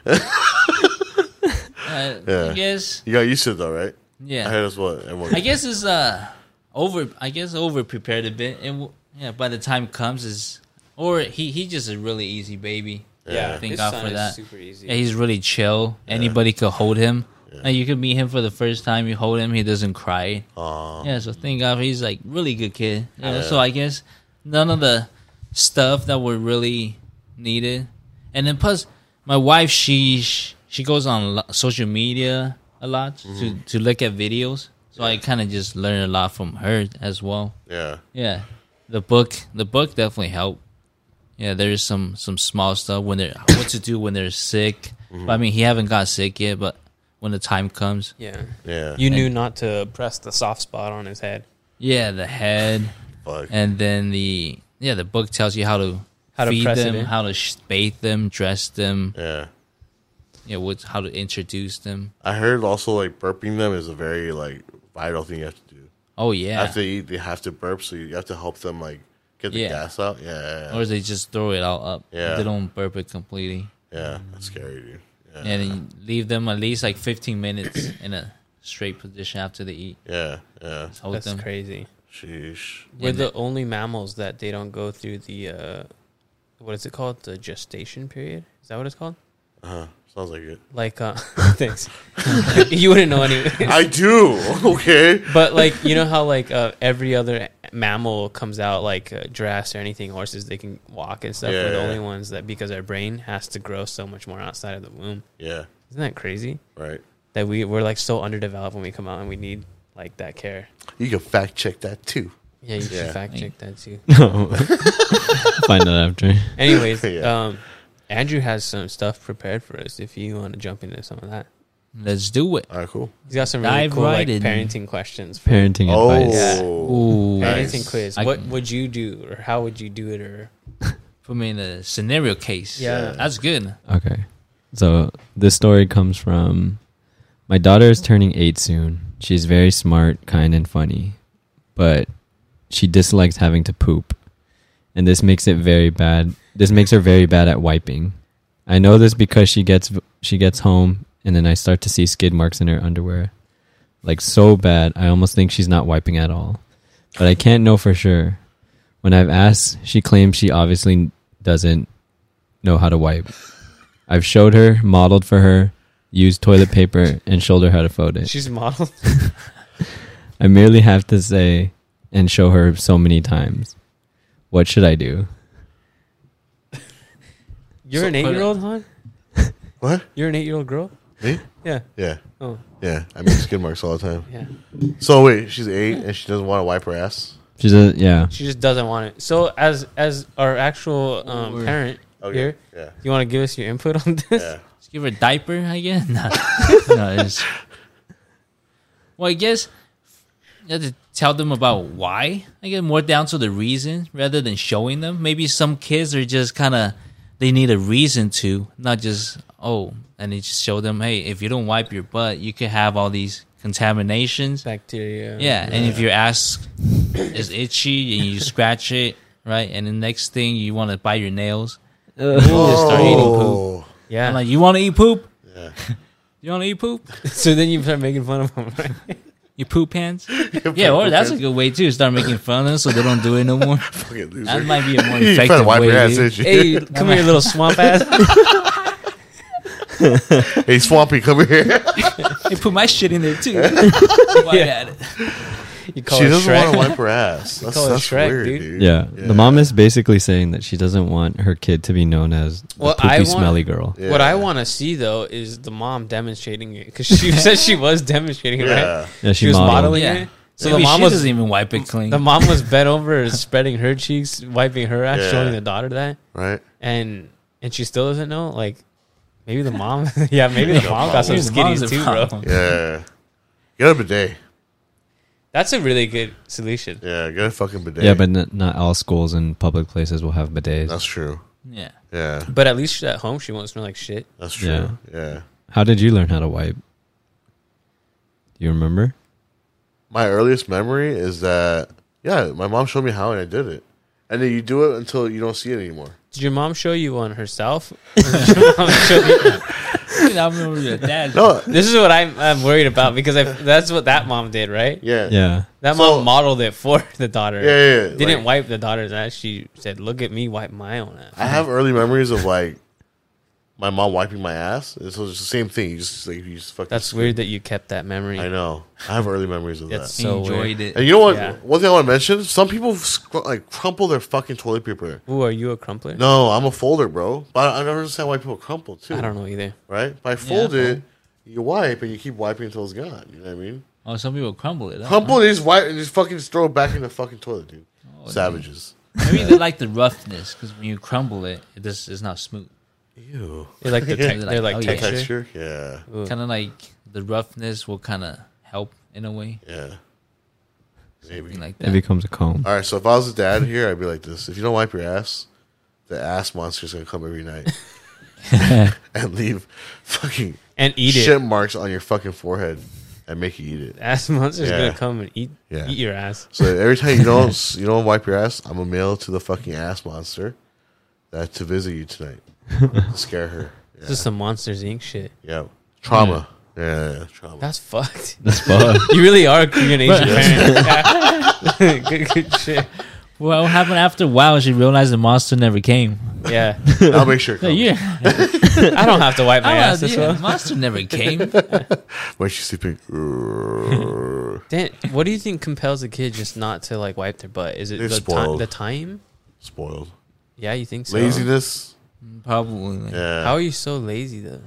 uh, Yeah. I guess, You got used to it though, right? I yeah. heard that's what everyone. I guess it's uh over. I guess over prepared a bit, and w- yeah, by the time it comes is, or he he just a really easy baby. Yeah. Thank his God son for is that. Super easy. Yeah, he's really chill. Anybody could hold him. Yeah. Like, you could meet him for the first time. You hold him, he doesn't cry. Aw. Yeah, so thank God he's like really good kid. Yeah, Yeah. So I guess none of the stuff that were really needed, and then plus my wife, she she goes on lo- social media a lot to to look at videos. So I kind of just learned a lot from her as well. Yeah. Yeah, the book the book definitely helped. Yeah, there's some some small stuff when they're what to do when they're sick. Mm-hmm. But, I mean, he haven't got sick yet, but when the time comes, Yeah. Yeah. You knew not to press the soft spot on his head. yeah, the head, Fuck. and then the yeah the book tells you how to How to feed press it them, in. how to sh- bathe them, dress them, Yeah. yeah, what how to introduce them. I heard also like burping them is a very like vital thing you have to do. Oh yeah, After they eat, they have to burp, so you have to help them like get the Yeah. gas out. Yeah, yeah, yeah. or they just throw it all up. Yeah. They don't burp it completely. Yeah, that's scary, dude. Yeah, And then you leave them at least like fifteen minutes in a straight position after they eat. yeah, yeah. Hold That's them. crazy. Sheesh. We're And the only mammals that they don't go through the, uh, what is it called? The gestation period? Is that what it's called? Uh huh. Sounds like it. Like, uh, thanks. You wouldn't know anyway. I do. Okay. But like, you know how like uh, every other mammal comes out, like uh, giraffes or anything, horses, they can walk and stuff. Yeah, We're the yeah. only ones that, because our brain has to grow so much more outside of the womb. Yeah. Isn't that crazy? Right. That we we're like so underdeveloped when we come out and we need like that care. You can fact check that too. Yeah, you Yeah. should fact check that too. Find that after. Anyways, Yeah. um, Andrew has some stuff prepared for us. If you want to jump into some of that, Let's do it. All right. Cool. he's got some really Dive cool right like in. parenting questions. For Parenting Oh. advice. Yeah. Ooh, Nice. parenting quiz. I- What would you do, or how would you do it, or put me in a scenario case. Yeah. That's good. Okay. So this story comes from my daughter is turning eight soon. She's very smart, kind, and funny, but she dislikes having to poop. And this makes it very bad. This makes her very bad at wiping. I know this because she gets she gets home and then I start to see skid marks in her underwear. Like so bad, I almost think she's not wiping at all. But I can't know for sure. When I've asked, she claims she obviously doesn't know how to wipe. I've showed her, modeled for her, used toilet paper, and showed her how to fold it. she's modeled? I merely have to say and show her so many times. What should I do? You're So an put it- eight-year-old, huh? What? You're an eight-year-old girl? Me? Yeah. Yeah. Oh, Yeah. I make skid marks all the time. yeah. So wait, she's eight and she doesn't want to wipe her ass. She's a yeah. She just doesn't want it. So, as as our actual um, Or- parent Okay. here, Yeah. you want to give us your input on this? Yeah. Let's give her a diaper, I guess. No, no it's, well, I guess you have to tell them about why. I get more down to the reason rather than showing them. Maybe some kids are just kind of, they need a reason to, not just, oh, and they just show them, hey, if you don't wipe your butt, you could have all these contaminations. Bacteria. Yeah, and if your ass is itchy and you scratch it, right, and the next thing you want to bite your nails, you just start eating poop. Oh. Yeah. I'm like, you want to eat poop? Yeah. You want to eat poop? so then you start making fun of them, right? You poop hands? Yeah, or that's a good way too. Start making fun of them so they don't do it no more. Fucking loser. That might be a more You trying to effective wipe way. your ass, dude. didn't you? Hey, come here, little swamp ass. Hey, Swampy, come here. They put my shit in there too. Wipe Yeah. at it. You call She her doesn't Shrek. want to wipe her ass. That's, call her that's Shrek, weird, dude. dude. Yeah. The mom is basically saying that she doesn't want her kid to be known as the Well, poopy, I want- smelly girl. Yeah. What I want to see though is the mom demonstrating it, because she said she was demonstrating it, right? Yeah. Yeah, She she, was modeled. modeling Yeah. it. So Maybe the mom she was doesn't even wipe it clean. the mom was bent over, spreading her cheeks, wiping her ass, Yeah. showing the daughter that, Right? and and she still doesn't know. Like maybe the mom, yeah, maybe the mom got some Maybe the mom's skinnies the too, bro. problem. Yeah. Get a bidet. That's a really good solution. Yeah, get a fucking bidet. Yeah, but n- not all schools and public places will have bidets. That's true. Yeah. Yeah, But at least at home she won't smell like shit. that's true. Yeah. Yeah. How did you learn how to wipe? Do you remember? My earliest memory is that, yeah, my mom showed me how and I did it. And then you do it until you don't see it anymore. Did your mom show you on herself? Or did your mom show you- I remember your dad. No, This is what I'm, I'm worried about, because I, that's what that mom did, right? yeah. Yeah. That So- mom modeled it for the daughter. Yeah, yeah, yeah. Didn't Like, wipe the daughter's ass. She said, "Look at me wipe my own ass." I have early memories of like my mom wiping my ass. It's the same thing. You just like you just fucking. That's weird that you kept that memory. I know. I have early memories of That's that. so enjoyed weird. it. And you know what? Yeah. One thing I want to mention: some people scr- like crumple their fucking toilet paper. Ooh, are you a crumpler? No, I'm a folder, bro. But I don't understand why people crumple too. I don't know either. Right? But I fold Yeah, it, you wipe, and you keep wiping until it's gone. You know what I mean? Oh, some people crumble it. Up, Crumple, and just wipe, and just fucking just throw it back in the fucking toilet, dude. Oh, Savages. Maybe they like the roughness because when you crumble it, it just it's not smooth. Ew. They like the tech, They're they're like like, oh, yeah. texture. Texture? Yeah. Ooh. Kind of like the roughness will kind of help in a way, Yeah. Maybe. something like It that. becomes a comb. All right, so if I was a dad here, I'd be like this. If you don't wipe your ass, the ass monster's going to come every night and leave fucking And eat shit it. marks on your fucking forehead and make you eat it. Ass monster's Yeah. gonna come and eat Yeah. eat your ass. So every time you don't you don't wipe your ass, I'm gonna mail to the fucking ass monster that to visit you tonight, to scare her. Yeah, This is some Monsters Incorporated shit. yeah. Trauma. Yeah, yeah, yeah, trauma. That's fucked. That's fun. You really are being an Asian parent. Yeah. good, good shit. Well, what happened after a while? She realized the monster never came. Yeah, I'll make sure. It So, comes. yeah, I don't have to wipe my Oh, ass as yeah, well. the monster never came. When she's sleeping. Urgh. Dan, what do you think compels a kid just not to like wipe their butt? Is it They're the, ti- spoiled. the time? Spoiled. Yeah, you think so? Laziness. Probably. Like, Yeah. How are you so lazy though?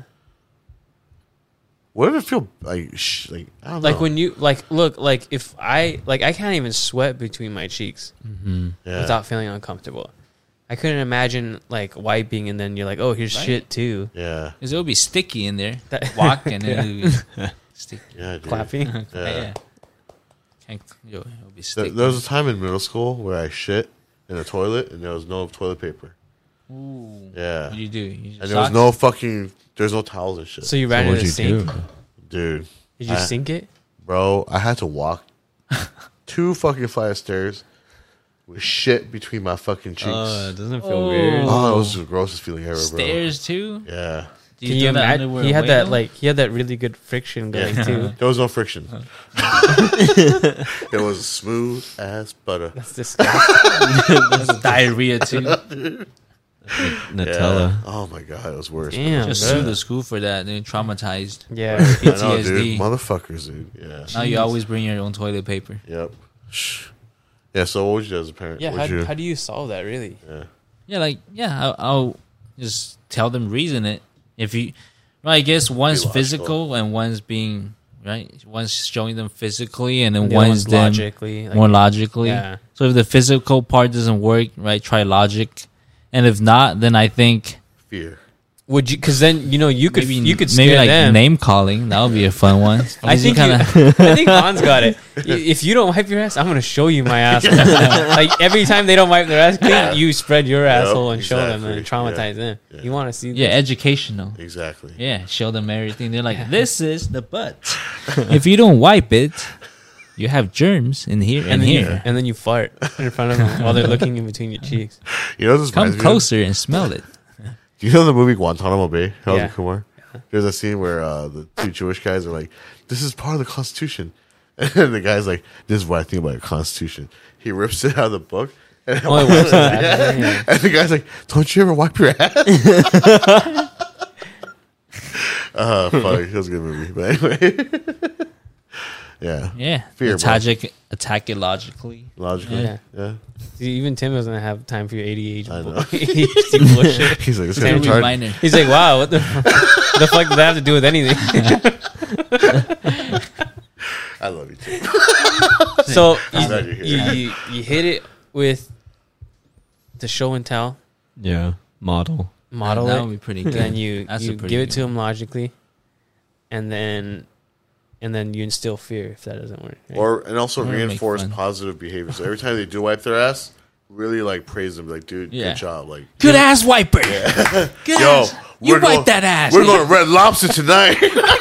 What if it feel like sh- like I don't know. Like when you like look like if I like I can't even sweat between my cheeks Mm-hmm. yeah. without feeling uncomfortable. I couldn't imagine like wiping and then you're like, oh, here's Right. shit too. yeah. Because it'll be sticky in there. That- Walk and Yeah. it'll be sticky. Yeah, dude. Clapping. Yeah. Yeah. Can't, yo, it'll be There, sticky. there was a time in middle school where I shit in the toilet and there was no toilet paper. Ooh. Yeah. What do you do? You just And there was socks? no fucking there's no towels and shit. So you So ran what'd into the you sink. do? Dude. Did you I- sink it? Bro, I had to walk two fucking flight of stairs with shit between my fucking cheeks. Oh, doesn't it feel Oh. weird? Oh, it was the grossest feeling ever, bro. Stairs too? Yeah. Do Can you throw that imagine? underwear He had away, that though? like he had that really good friction going Yeah. too. There was no friction. It was smooth as butter. That's disgusting. That's diarrhea too. Nutella. Yeah. Oh my god, it was worse. Damn. Just bro. sue the school for that. They're traumatized. Yeah. I know, P T S dude. D. Motherfuckers, dude. Yeah. Now you always bring your own toilet paper. Yep. Shh. Yeah, so what would you do as a parent? Yeah. How, Would you, how do you solve that? Really? yeah. Yeah, like yeah, I'll, I'll just tell them reason it. If you, well, I guess one's logical. physical and one's being right. One's showing them physically, and then The other one's one's them logically. Like, more logically. Yeah. So if the physical part doesn't work, right, try logic, and if not, then I think Fear. Would you? Because then you know you could maybe you could maybe scare like them. name calling. That would be a fun one. I think you, kinda, I think Hans got it. I- If you don't wipe your ass, I'm gonna show you my asshole. Like every time they don't wipe their ass clean, you spread your asshole and show them and exactly. traumatize Yeah. them. Yeah. You want to see? yeah, this? educational. Exactly. Yeah, show them everything. They're like, this is the butt. If you don't wipe it, you have germs in here and, and then here. you, and then you fart in front of them while they're looking in between your cheeks. You know this Come reminds me of? closer and smell it. Do you know the movie Guantanamo Bay? Harold Yeah. Kumar? There's a scene where uh, the two Jewish guys are like, "This is part of the Constitution," and the guy's like, "This is what I think about the Constitution." He rips it out of the book, and, Oh, it wipes that. Yeah. Yeah. and the guy's like, "Don't you ever wipe your ass?" uh, fuck, that was a good movie. But anyway, yeah, Yeah. Fear, attack, it, attack it logically. logically, Yeah. yeah. See, even Tim doesn't have time for your A D H I bull- know. A D H D bullshit. He's like, "This Same guy's Every retarded." minor. He's like, wow, what the, the fuck does that have to do with anything? I love you too. So you, glad you're you, here. you, you hit it with the show and tell, Yeah. Model. model that it, would be pretty and good. then you, That's a you pretty give it good to one. him logically, and then and then you instill fear if that doesn't work. right? Or and also Or make reinforce fun. positive behavior. So every time they do wipe their ass, really like praise them, like, "Dude, Yeah. good job!" Like, Good ass wiper. Good yo, ass. You we're wipe going- that ass. We're going to Red Lobster tonight.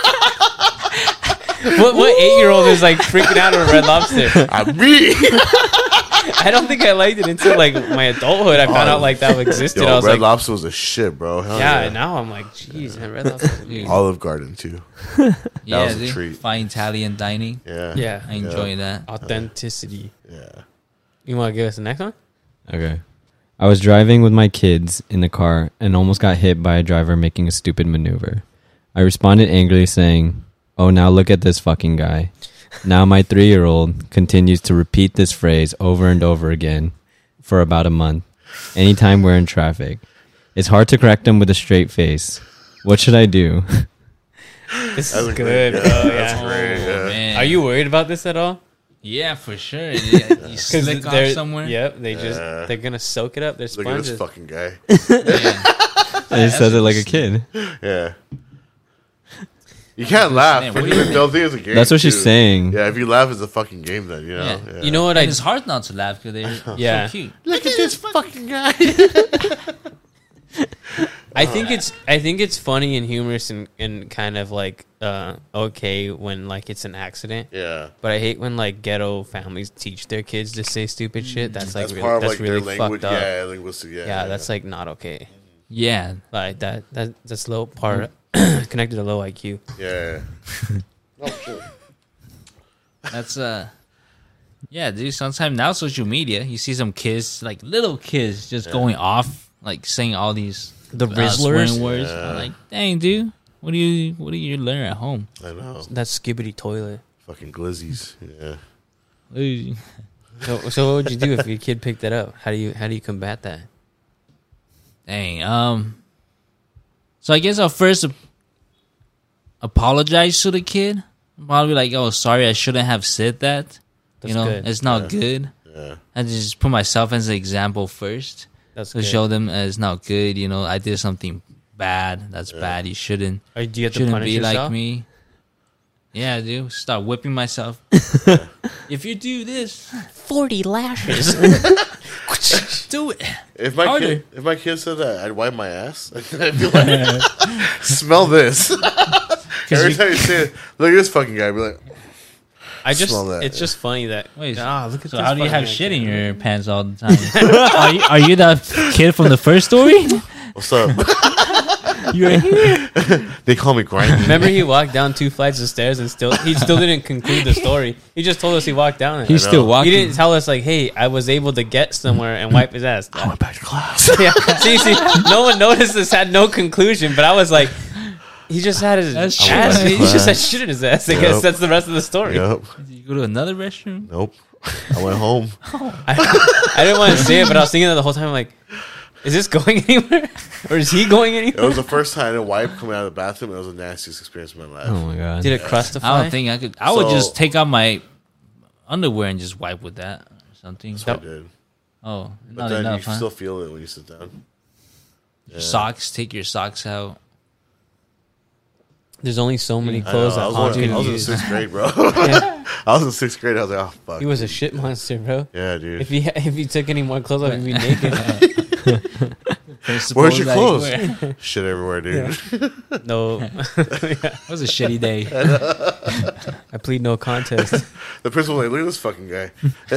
what what eight year old is like freaking out over Red Lobster? I mean, I don't think I liked it until like my adulthood. I found Oh. out like that existed. yo, I was Red like, Lobster was a shit, bro. Hell yeah, yeah. and now I'm like, jeez, man, Red Lobster. Dude. Olive Garden too. yeah, was a dude. treat. Fine Italian dining. Yeah, Yeah. I enjoy that. Authenticity. yeah. You want to give us the next one? Okay. I was driving with my kids in the car and almost got hit by a driver making a stupid maneuver. I responded angrily saying, "Oh, now look at this fucking guy." Now my three-year-old continues to repeat this phrase over and over again for about a month, anytime we're in traffic. It's hard to correct him with a straight face. What should I do? This That's is a good, great- bro. yeah, Yeah. that's great. Oh, Yeah. man. Are you worried about this at all? Yeah, for sure. Yeah, you slick off they're somewhere. Yep, they just Yeah. they're gonna soak it up. They're Look at this sponges. fucking guy. Yeah. And he says it like a kid. Yeah. You can't laugh. Man, But what do you you don't think it's a game. That's what she's too. saying. Yeah, if you laugh, it's a fucking game then, you know? Yeah. Yeah. You know what And I? it's hard not to laugh because they're Yeah. so cute. Look at this fucking guy. I think it's I think it's funny and humorous and, and kind of like uh, okay when like it's an accident. Yeah. But I hate when like ghetto families teach their kids to say stupid shit. That's like That's really, part of that's like really their language. fucked up. Yeah, linguistic. Yeah, Yeah, that's like not okay. Yeah. Like that that that's low part connected to low I Q. Yeah. Oh, shit. That's uh yeah, dude. Sometimes now social media, you see some kids, like little kids, just going off, like saying all these The uh, Rizzlers. swearing words. Yeah. I'm like, dang, dude, what do you what do you learn at home? I know. That's skibbity toilet. Fucking glizzies. Yeah. Ooh. So, so what would you do if your kid picked that up? How do you how do you combat that? Dang. Um. So I guess I'll first ap- apologize to the kid. Probably like, oh, sorry, I shouldn't have said that. That's you know, good. it's not Yeah. good. Yeah. I just put myself as an example first That's to good. show them uh, it's not good. You know, I did something bad. That's bad. You shouldn't. Or do you have to shouldn't punish be yourself? like me. Yeah, I do. Start whipping myself. If you do this, Forty lashes. do it. If my Harder. kid, if my kid said that, I'd wipe my ass. I'd be like, smell this. Every you- time you say it, look at this fucking guy. I'd be like, I just Smell that, it's yeah. just funny that Wait, ah look at So this how do you fucking have guy. shit in your pants all the time? are, you, are you the kid from the first story? what's up? You're here. They call me grimy. Remember he walked down two flights of stairs and still he still didn't conclude the story. He just told us he walked down it. He's know. still walking. He didn't tell us like, hey, I was able to get somewhere and wipe his ass. I went back to class. Yeah. See, see, no one noticed this had no conclusion, but I was like, he just had his That's ass. true. He just had shit in his ass. I Yep. guess that's the rest of the story. Yep. Did you go to another restroom? Nope. I went home. I, I didn't want to say it, but I was thinking that the whole time. Like, is this going anywhere, or is he going It anywhere? was the first time I didn't wipe coming out of the bathroom. It was the nastiest experience of my life. Oh my god. Did it crustify? I don't think I could. I would So- just take out my underwear and just wipe with that or something. That's what I did. Oh, But not then enough, you huh? still feel it when you sit down. Your socks. Take your socks out. There's only so many I, know, clothes I that was, Han only- can I was in use. sixth grade, bro. Yeah. I was in sixth grade. I was like, oh, fuck. He was a shit monster, bro. Yeah, dude. If he if he took any more clothes off, he'd be naked. Where's your Principles, clothes? like, Shit everywhere, dude. No, It was a shitty day. I plead no contest. The principal was like, look at this fucking guy.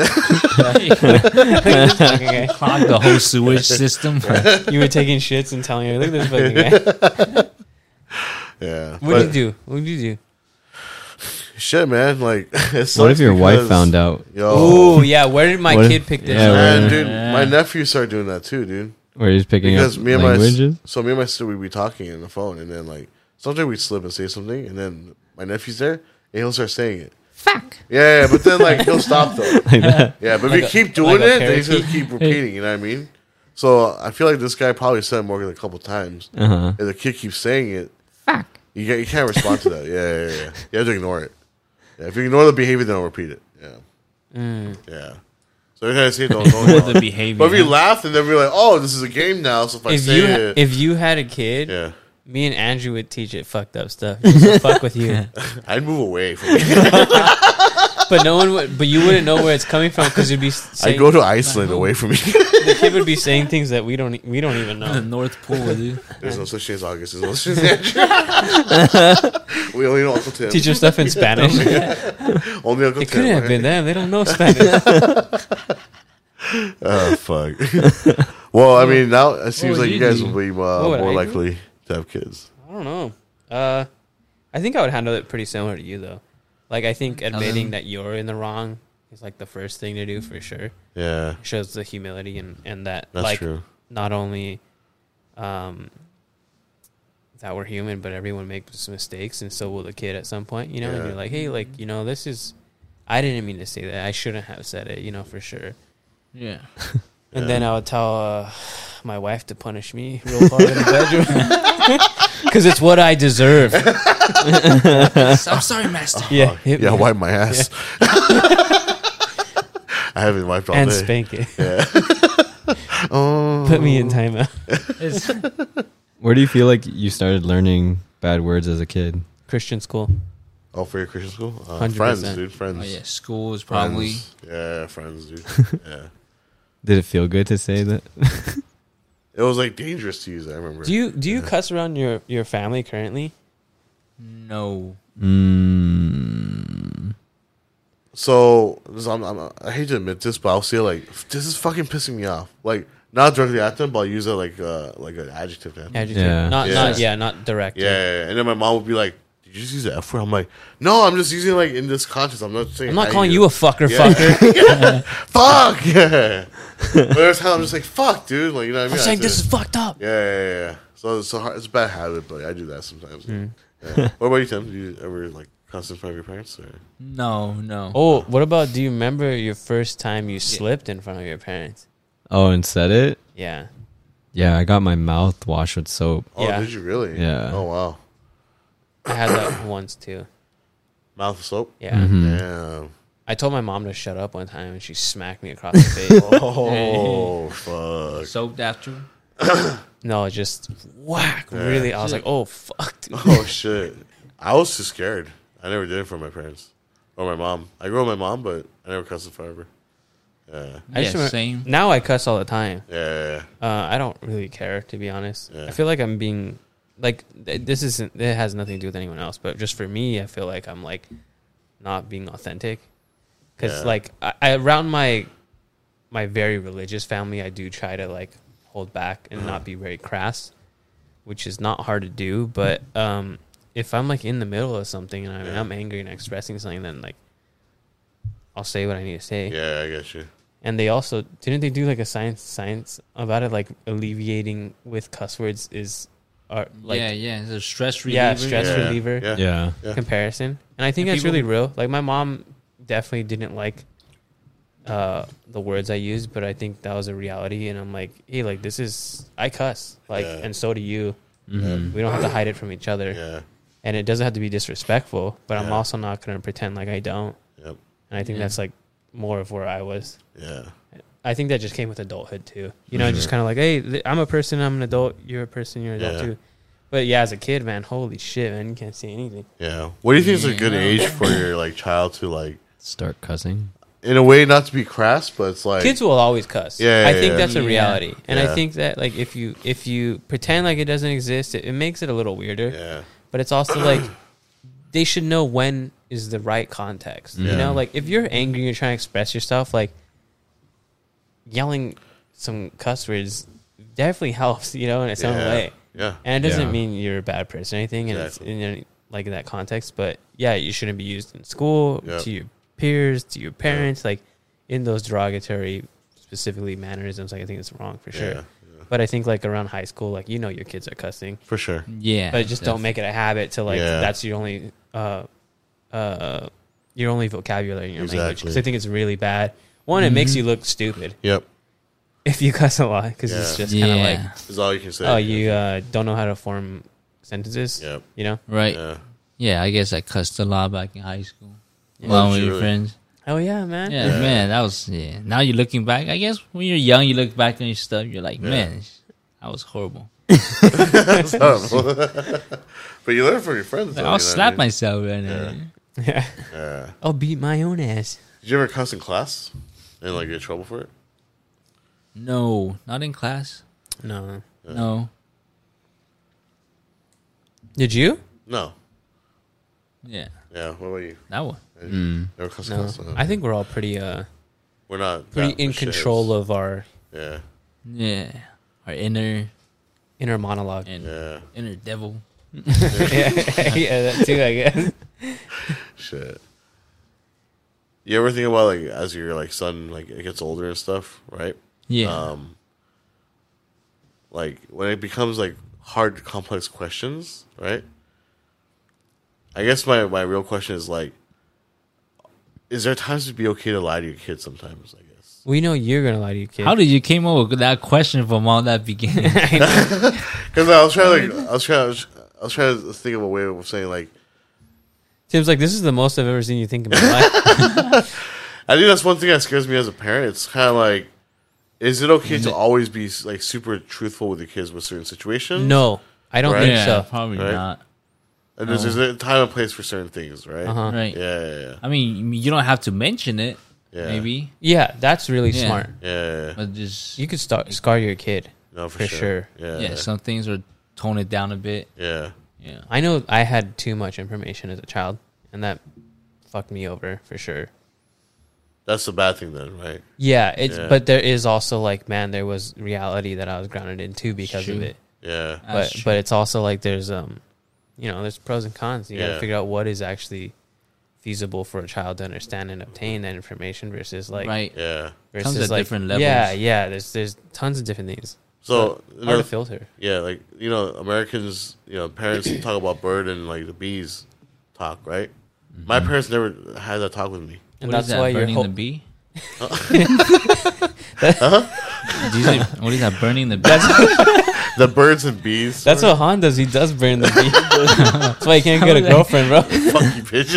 This fucking guy. Clogged the whole sewage system. You were taking shits and telling her, look at this fucking guy. Yeah. What did But you do? What did you do? shit, man. Like, it sucks What if your wife because- found out? Yo. Oh yeah, where did my What if- kid pick this yeah, up? Man, where- dude, Yeah. my nephew started doing that too, dude. Where he's picking Because up me and languages? my so me and my sister would be talking in the phone, and then like sometimes we'd slip and say something, and then my nephew's there, and he'll start saying it. Fuck. Yeah, but then like he'll stop though. Like that. Yeah, but Like if you a- keep doing like a it, then he's gonna parakeet? keep repeating. You know what I mean? So I feel like this guy probably said it more than a couple times. Uh-huh. If the kid keeps saying it, Fuck. you can't, you can't respond to that. Yeah, yeah, yeah. You have to ignore it. Yeah, if you ignore the behavior, then I'll repeat it. Yeah, Mm. yeah. So every time I say it, don't, don't The behavior. But if you huh? laugh, and then we're like, "Oh, this is a game now." So if I If say you it, if you had a kid, yeah, me and Andrew would teach it fucked up stuff. Just to fuck with you, I'd move away from it. but no one would. But you wouldn't know where it's coming from because you'd be saying I'd go to Iceland away from me. the kid would be saying things that we don't e- we don't even the know. North Pole, dude. There's no such thing as August. There's no such thing as Andrew. We only know Uncle Tim. Teach your stuff in Spanish. Only Uncle It Tim. couldn't have been them. They don't know Spanish. Oh fuck. Well, I mean, now it seems would like you you guys do? will be uh, What would more I do? likely to have kids. I don't know. Uh, I think I would handle it pretty similar to you though. Like I think admitting them- that you're in the wrong is like the first thing to do for sure. Yeah, It shows the humility and and that that's like true. not only um that we're human, but everyone makes mistakes, and so will the kid at some point. You know, and Yeah. you're like, hey, like you know, this is. I didn't mean to say that. I shouldn't have said it. You know, for sure. Yeah. And Yeah. then I would tell uh, my wife to punish me real hard in the bedroom because it's what I deserve. I'm sorry, master. Yeah, hit Yeah, me. wipe my ass. I haven't wiped all and day. spank it. Yeah. Oh. Put me in timeout. It's, Where do you feel like you started learning bad words as a kid? Christian school. Oh, for your Christian school? Uh, one hundred friends, percent. dude. Friends. oh yeah, school is Friends. probably. Yeah, friends, dude. Yeah. Did it feel good to say that? It was like dangerous to use, I remember. Do you do you Yeah. cuss around your, your family currently? No. Mm. So, this, I'm, I'm, I hate to admit this, but I'll say, like, this is fucking pissing me off. Like, not directly at them, but I'll use it like uh, like an adjective to them. Adjective. Yeah. Not Yeah. not yeah, not direct. Yeah, yeah, yeah. And then my mom would be like, "Did you just use the F word?" I'm like, "No, I'm just using it like in this context. I'm not saying." I'm not I calling use you a it." fucker, Yeah. fucker. Fuck. Yeah. But every time I'm just like, "Fuck, dude." Like, you know what I mean? I'm saying I this say- is fucked up. Yeah, yeah, yeah, yeah. So it's a hard, it's a bad habit, but I do that sometimes. Mm. Yeah. What about you, Tim? Do you ever like cuss in front of your parents? Or? No, no. Oh, what about? Do you remember your first time you slipped in front of your parents? Oh, and said it? Yeah. Yeah, I got my mouth washed with soap. Oh, Yeah. did you really? Yeah. Oh wow. I had that once too. Mouth of soap. Yeah. Mhm. Damn. I told my mom to shut up one time and she smacked me across the face. Oh fuck. Soaked after. No, just whack. Yeah. Really, I was like, oh fuck, dude. Oh shit. I was too scared. I never did it for my parents or my mom. I grew up with my mom, but I never cussed in front of her. Yeah. I Yeah, just remember- same. Now I cuss all the time. Yeah. Yeah. yeah. Uh, I don't really care, to be honest. Yeah. I feel like I'm being like th- this isn't. It has nothing to do with anyone else, but just for me, I feel like I'm like not being authentic because Yeah. like I, I around my my very religious family, I do try to like hold back and not be very crass, which is not hard to do. But um, if I'm like in the middle of something and I'm, Yeah. I'm angry and expressing something, then like I'll say what I need to say. Yeah, I get you. And they also didn't they do like a science science about it, like alleviating with cuss words is uh, like yeah, yeah. It's a stress reliever. yeah stress Yeah. reliever Yeah. Yeah. Yeah. comparison. And I think And that's people- really real. Like my mom definitely didn't like uh, the words I used, but I think that was a reality. And I'm like, hey, like this is I cuss, like, Yeah. and so do you. Mhm. We don't have to hide it from each other, Yeah. and it doesn't have to be disrespectful. But I'm Yeah. also not going to pretend like I don't. Yep. And I think Yeah. that's like more of where I was. Yeah. I think that just came with adulthood too. You know, For just sure. kind of like, hey, th- I'm a person, I'm an adult. You're a person, you're an adult Yeah. too. But yeah, as a kid, man, holy shit, man, you can't say anything. Yeah. What do you think is a good Yeah. age for your like child to like, Start cussing. in a way, not to be crass, but it's like Kids will always cuss. Yeah, I yeah, think yeah. that's a Yeah. reality, and Yeah. I think that like if you if you pretend like it doesn't exist, it, it makes it a little weirder. Yeah. But it's also like they should know when is the right context. You Yeah. know, like if you're angry, and you're trying to express yourself, like yelling some cuss words definitely helps. You know, in its own Yeah. way. Yeah. And it doesn't Yeah. mean you're a bad person or anything, and Exactly. it's in any, like in that context. But yeah, you shouldn't be used in school, Yep. to your peers, to your parents, like in those derogatory, specifically mannerisms. Like I think it's wrong for sure. Yeah. Yeah. But I think like around high school, like you know your kids are cussing, For sure. Yeah. but just don't make it a habit to like Yeah. that's your only uh uh your only vocabulary in your language. Exactly. Because I think it's really bad. One, it makes you look stupid Yep. if you cuss a lot because it's Yeah. just kind of Yeah. like Is all you can say. oh you uh don't know how to form sentences. Yep. You know. right. Yeah. Yeah, I guess I cussed a lot back in high school. Yeah. Along Oh, with did you your really? friends. Oh yeah, man. Yeah, Yeah. man, that was yeah. Now you're looking back. I guess when you're young, you look back on your stuff. You're like, Yeah. man, I was horrible. That's horrible. But you learn from your friends. though, I'll you know slap what I mean? myself right now. Yeah. Yeah. I'll beat my own ass. Did you ever cuss in class and like get in trouble for it? No, not in class. No. Yeah. No. Did you? No. Yeah, Yeah. What about you? that one. Mm. Never cuss in No. class? Uh, I think we're all pretty uh we're not pretty that in much control shitheads. of our Yeah. Yeah, our inner inner monologue. and Yeah. inner devil. yeah, yeah, that too, I guess. Shit. You ever think about like as your like son like it gets older and stuff, right? Yeah, Um, like when it becomes like hard, complex questions, right? I guess my, my real question is like, is there times to be okay to lie to your kids sometimes? I guess We know you're gonna lie to your kid. how did you came up with that question from all that beginning? because I was trying to like I was trying I was, I was trying to think of a way of saying like Tim's like, this is the most I've ever seen you think in my life. I think that's one thing that scares me as a parent. It's kind of like, is it okay to always be like super truthful with your kids with certain situations? No, I don't Right? think yeah, so. probably Right? not. And there's, there's a time and place for certain things, right? Uh-huh. Right. Yeah, yeah, yeah. I mean, you don't have to mention it. Yeah. Maybe, Yeah, that's really Yeah. smart. Yeah, yeah, yeah. but just You could start scar your kid. No, for, for sure. sure. Yeah, yeah, some things are tone it down a bit. yeah. Yeah. I know I had too much information as a child, and that fucked me over for sure. That's the bad thing then, right? Yeah, it's Yeah. but there is also like, man, there was reality that I was grounded in too because of True. it. Yeah. But That's true. but it's also like there's um, you know, there's pros and cons. You got to Yeah. figure out what is actually feasible for a child to understand and obtain that information versus like right. Yeah. versus Comes at like different levels. Yeah, yeah. There's there's tons of different things. So, Hard another- to filter. yeah, like, you know, Americans, you know, parents talk about bird and like the bees talk, right? My parents never had that talk with me. And What is that's that, why you're burning ho- the bee? Uh-huh. Do you say, what is that? Burning the bee? The birds and bees. That's what Han does. He does burn the bee. That's why he can't get a girlfriend, bro. Fuck you, bitch.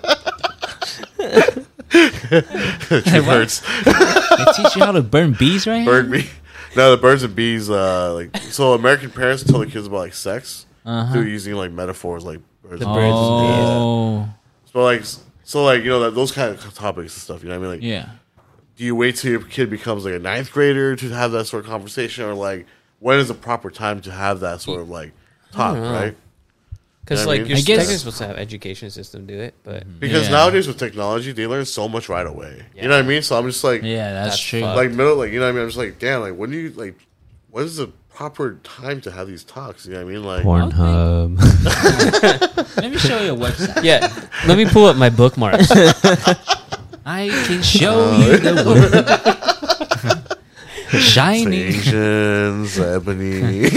Two birds. They teach you how to burn bees, right? Bird bee. No, the birds and bees, uh, like, so American parents tell their kids about, like, sex Uh-huh. through using, like, metaphors like birds The and birds bees. and bees. Oh, So, like, so, like, you know, that, those kind of topics and stuff, you know what I mean? Like, yeah. do you wait till your kid becomes, like, a ninth grader to have that sort of conversation? Or, like, when is the proper time to have that sort of, like, talk, know. right? Because You know what I like mean? you're I guess- technically supposed to have education system do it, but Because Yeah. nowadays with technology, they learn so much right away. You know what I mean? So I'm just like, Yeah, that's, That's true. fucked. like middle, like you know what I mean? I'm just like, damn, like when do you like, what is the proper time to have these talks? You know what I mean? Like, Pornhub. Let me show you a website. yeah. Let me pull up my bookmarks. I can show you the word. Shining. Asians, ebony.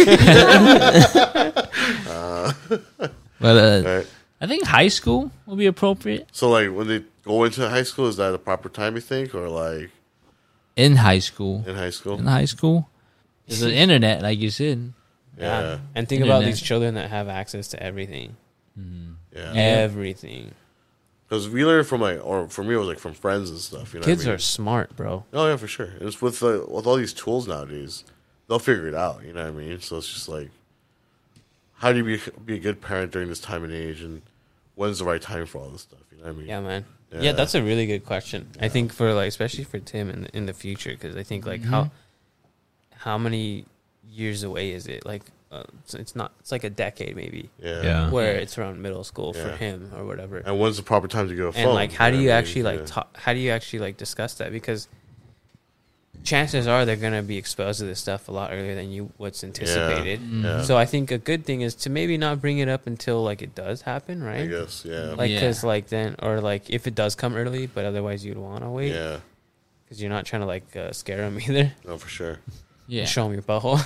But uh, Right. I think high school will be appropriate. So like when they go into high school, is that the proper time you think, or like In high school. in high school? In high school. There's the internet, like you said. Yeah, And think about Internet. these children that have access to everything. yeah. Everything. Because we learned from like, or for me, it was like from friends and stuff. You know, Kids what I mean? are smart, bro. Oh yeah, for sure. And it's with uh, with all these tools nowadays, they'll figure it out. You know what I mean? So it's just like, how do you be be a good parent during this time and age, and when's the right time for all this stuff? You know what I mean? Yeah, man. Yeah, Yeah. that's a really good question. I think for like, especially for Tim in the, in the future, because I think like how how many years away is it? Like, uh, it's, it's not. It's like a decade maybe, Yeah. Yeah. where it's around middle school for Yeah. him or whatever. And when's the proper time to get a phone? And like, how do know you what I mean? actually like Yeah. talk? How do you actually like discuss that? Because chances are they're gonna be exposed to this stuff a lot earlier than you what's anticipated. Yeah. So I think a good thing is to maybe not bring it up until like it does happen, I right? guess. Yeah. Like, Yeah. cause like then, or like if it does come early, but otherwise you'd want to wait, yeah. because you're not trying to like uh, scare them either. No, for sure. Yeah. Show them your butthole.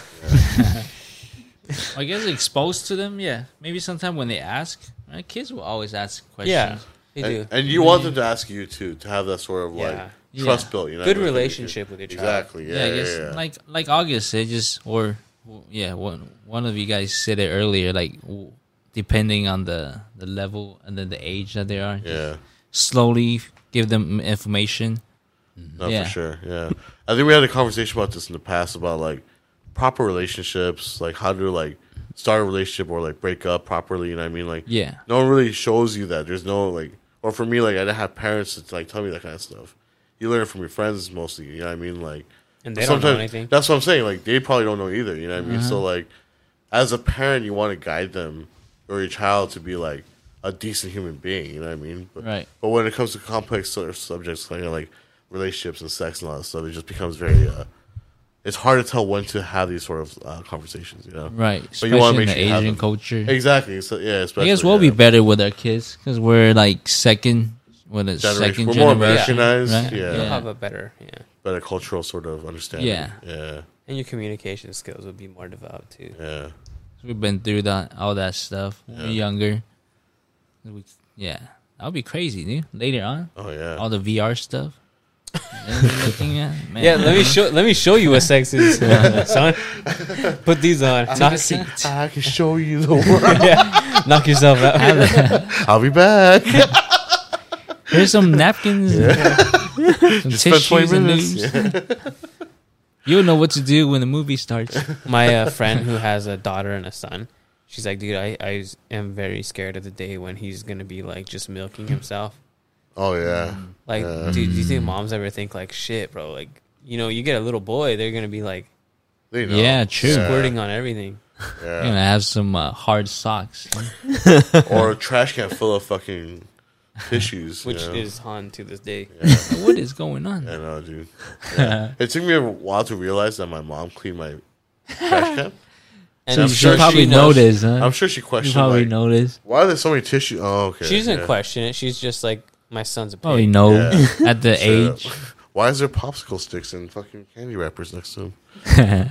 I guess exposed to them, yeah. Maybe sometime when they ask. Right? Kids will always ask questions. Yeah, they do. And, and you want them to ask you too, to have that sort of like Yeah. trust Yeah. built. You know, Good with- relationship with your child. Exactly. Yeah, Yeah. I Yeah. guess yeah. like like August said, just or well, yeah, one one of you guys said it earlier. Like w- depending on the the level and then the age that they are, yeah. slowly give them information. No, Yeah. for sure. Yeah. I think we had a conversation about this in the past about like proper relationships, like how to like start a relationship or like break up properly. You know what I mean? Like, Yeah, no one really shows you that. There's no like, or for me, like I didn't have parents to like tell me that kind of stuff. You learn it from your friends mostly. You know what I mean? Like, And they don't know sometimes- anything. That's what I'm saying. Like, they probably don't know either. You know what I mean? So Uh-huh. like, as a parent, you want to guide them or your child to be like a decent human being. You know what I mean? But, right. But when it comes to complex sort of subjects like, like relationships and sex and all that stuff, it just becomes very. Uh, it's hard to tell when to have these sort of uh, conversations. You know? Right, But especially you wanna in make the sure you have Asian them. culture. Exactly. So yeah, I especially. guess we'll yeah. be better with our kids because we're like second, what is Generation. second We're more generation, Americanized. right? Yeah. You'll Yeah. have a better, yeah. Better cultural sort of understanding. Yeah. Yeah. And your communication skills would be more developed too. Yeah. We've been through that all that stuff when we were Yeah. younger. We, yeah, that would be crazy, dude. Later on, Oh yeah. all the V R stuff. And we're looking at, man. Yeah, let me show let me show you what sex is, son. Put these on. Take Knock, a seat. I can show you the world. yeah, knock yourself out. I'll be back. Here's some napkins. Some Spend twenty tissues and minutes. lubes. Yeah. You'll know what to do when the movie starts. My uh, friend who has a daughter and a son, she's like, dude, I, I am very scared of the day when he's gonna be like just milking himself. Oh yeah. Like, Yeah. dude, do you think moms ever think like, shit, bro? Like, you know, you get a little boy, they're gonna be like They know. Yeah, true. squirting on everything. You're Yeah. gonna have some uh, hard socks. Or a trash can full of fucking tissues, Which you know? is Han to this day. Yeah. What is going on? I know, dude. Yeah. It took me a while to realize that my mom cleaned my trash can. And So I'm you sure probably she knows. noticed, huh? I'm sure she You questioned, probably like, noticed. why are there so many tissues? Oh, okay. She doesn't yeah. question it. She's just like, my son's a pig. Probably know Yeah. at the Straight age. up. Why is there popsicle sticks and fucking candy wrappers next to him?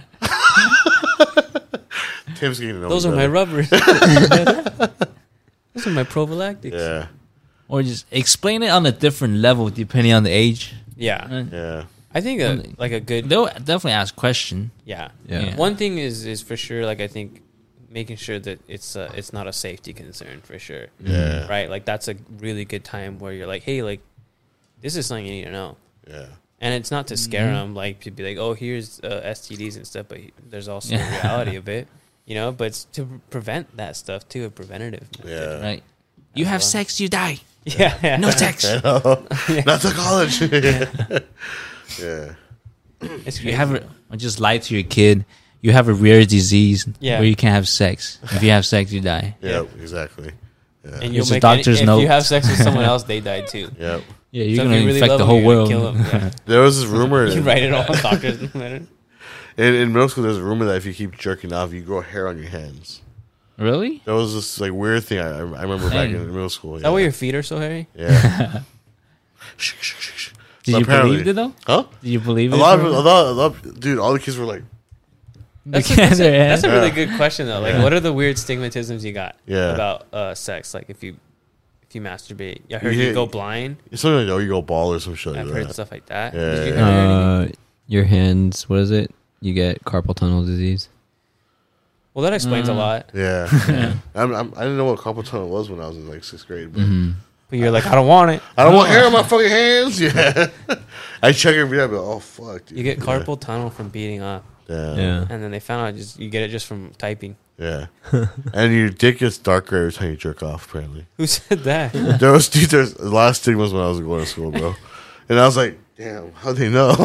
Tim's getting to know Those me are my better. rubbers. Those are my prophylactics. Yeah, Or just explain it on a different level depending on the age. Yeah. Uh, yeah, I think a, like a good, They'll definitely ask question. yeah. Yeah. Yeah. One thing is is for sure, like I think making sure that it's uh, it's not a safety concern for sure. yeah, Right? Like that's a really good time where you're like, hey, like this is something you need to know. yeah. And it's not to scare Mm-hmm. them, like to be like, oh, here's uh, S T Ds and stuff, but there's also Yeah. a reality of it, you know. But it's to prevent that stuff too, a preventative. method. Yeah. Right. You have sex, you die. Yeah, yeah. No sex. I know. Not to college. Yeah, It's You crazy. have a, or just lie to your kid. You have a rare disease Yeah. where you can't have sex. If you have sex, you die. yeah, exactly. Yeah, and Here's you'll the make doctor's any, note. if you have sex with someone else, they die too. yeah. Yeah, you're So if gonna you really infect love the them, whole you're world. gonna kill them. Yeah. There was this rumor You in, write it all on doctors' letter. in, in middle school. There's a rumor that if you keep jerking off, you grow hair on your hands. Really? That was this like weird thing I, I remember back Hey. in middle school. Is Yeah, that why your feet are so hairy? yeah. Shh, shh, shh, shh. Did So you apparently- believe it though? Huh? Did you believe it? A lot for of a a lot, a lot, dude. All the kids were like, That's, a, Because that's, a, they're that's a Yeah. really good question though. Like, Yeah. what are the weird stigmatisms you got Yeah. about uh, sex? Like, if you if you masturbate, I heard Yeah. you go blind. something like, oh, you go ball or some shit like I've heard that. stuff like that. Yeah, Did you yeah, hear anything? Uh, your hands. What is it? You get carpal tunnel disease. Well, that explains a Mm. lot. Yeah, I'm, I'm, I didn't know what carpal tunnel was when I was in like sixth grade. But Mm-hmm. But you're like, I don't want it. I don't want hair on my fucking hands. Yeah, I check every day. But oh fuck, dude. You get carpal tunnel from beating off, Yeah, Yeah. and then they found out just you get it just from typing. yeah. And your dick gets darker every time you jerk off. Apparently, Who said that? there was dude, there's a lot of stigmas when I was going to school, bro. And I was like, damn, how'd they know?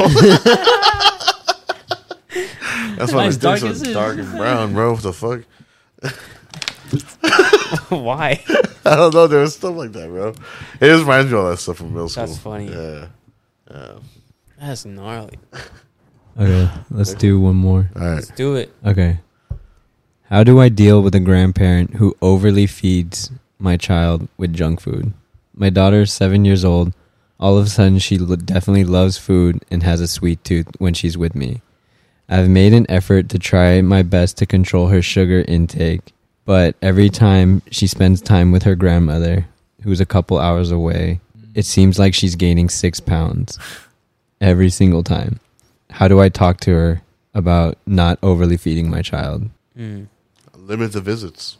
That's why Mine's the dick's dark as so it. dark and brown, bro. What the fuck? Why? I don't know. There was stuff like that, bro. It just reminds me of all that stuff from middle school. That's funny. Yeah. Yeah. That's gnarly. Okay, let's do one more. All right. Let's do it. Okay. How do I deal with a grandparent who overly feeds my child with junk food? My daughter is seven years old. All of a sudden, she lo- definitely loves food and has a sweet tooth when she's with me. I've made an effort to try my best to control her sugar intake, but every time she spends time with her grandmother, who's a couple hours away, it seems like she's gaining six pounds every single time. How do I talk to her about not overly feeding my child? Mm. Limit the visits.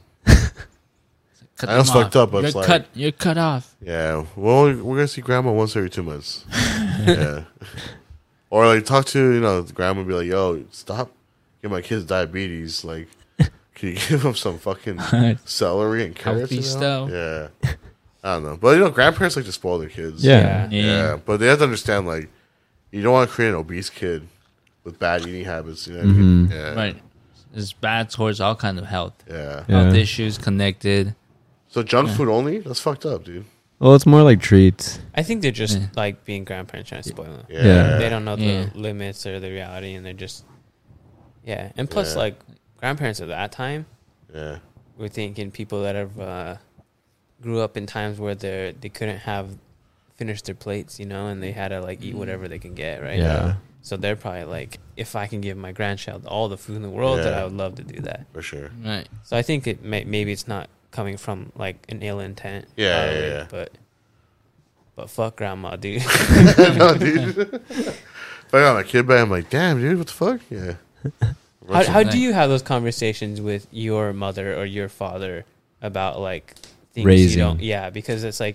Cut I know it's them fucked off. up, but You're it's like- cut. You're cut off. Yeah. Well, we're going to see grandma once every two months. Yeah. Or like talk to, you know, the grandma and be like, yo, stop giving my kids diabetes. Like, can you give them some fucking celery and carrots? Healthy You know? stuff. Yeah. I don't know. But, you know, grandparents like to spoil their kids. Yeah. Yeah. Yeah. But they have to understand, like, you don't want to create an obese kid with bad eating habits. You know what I mean? Mhm. Yeah. Right. It's bad towards all kind of health. Yeah. Yeah. Health issues connected. So junk food only? That's fucked up, dude. Well, it's more like treats. I think they're just Yeah. like being grandparents trying to spoil them. Yeah. Yeah. They don't know the Yeah. limits or the reality, and they're just yeah. And plus, Yeah. like grandparents at that time, Yeah. we're thinking people that have uh, grew up in times where they they couldn't have finished their plates, you know, and they had to like eat whatever they can get, right? Yeah. So they're probably like, if I can give my grandchild all the food in the world, then Yeah. I would love to do that. For sure. Right. So I think it may, maybe it's not coming from like an ill intent. Yeah, out of yeah, it, yeah. But but fuck grandma, dude. No, dude. If I got my kid back, I'm like, damn, dude, what the fuck? Yeah. How, how thing. do you have those conversations with your mother or your father about like things Raising. you don't? Yeah, because it's like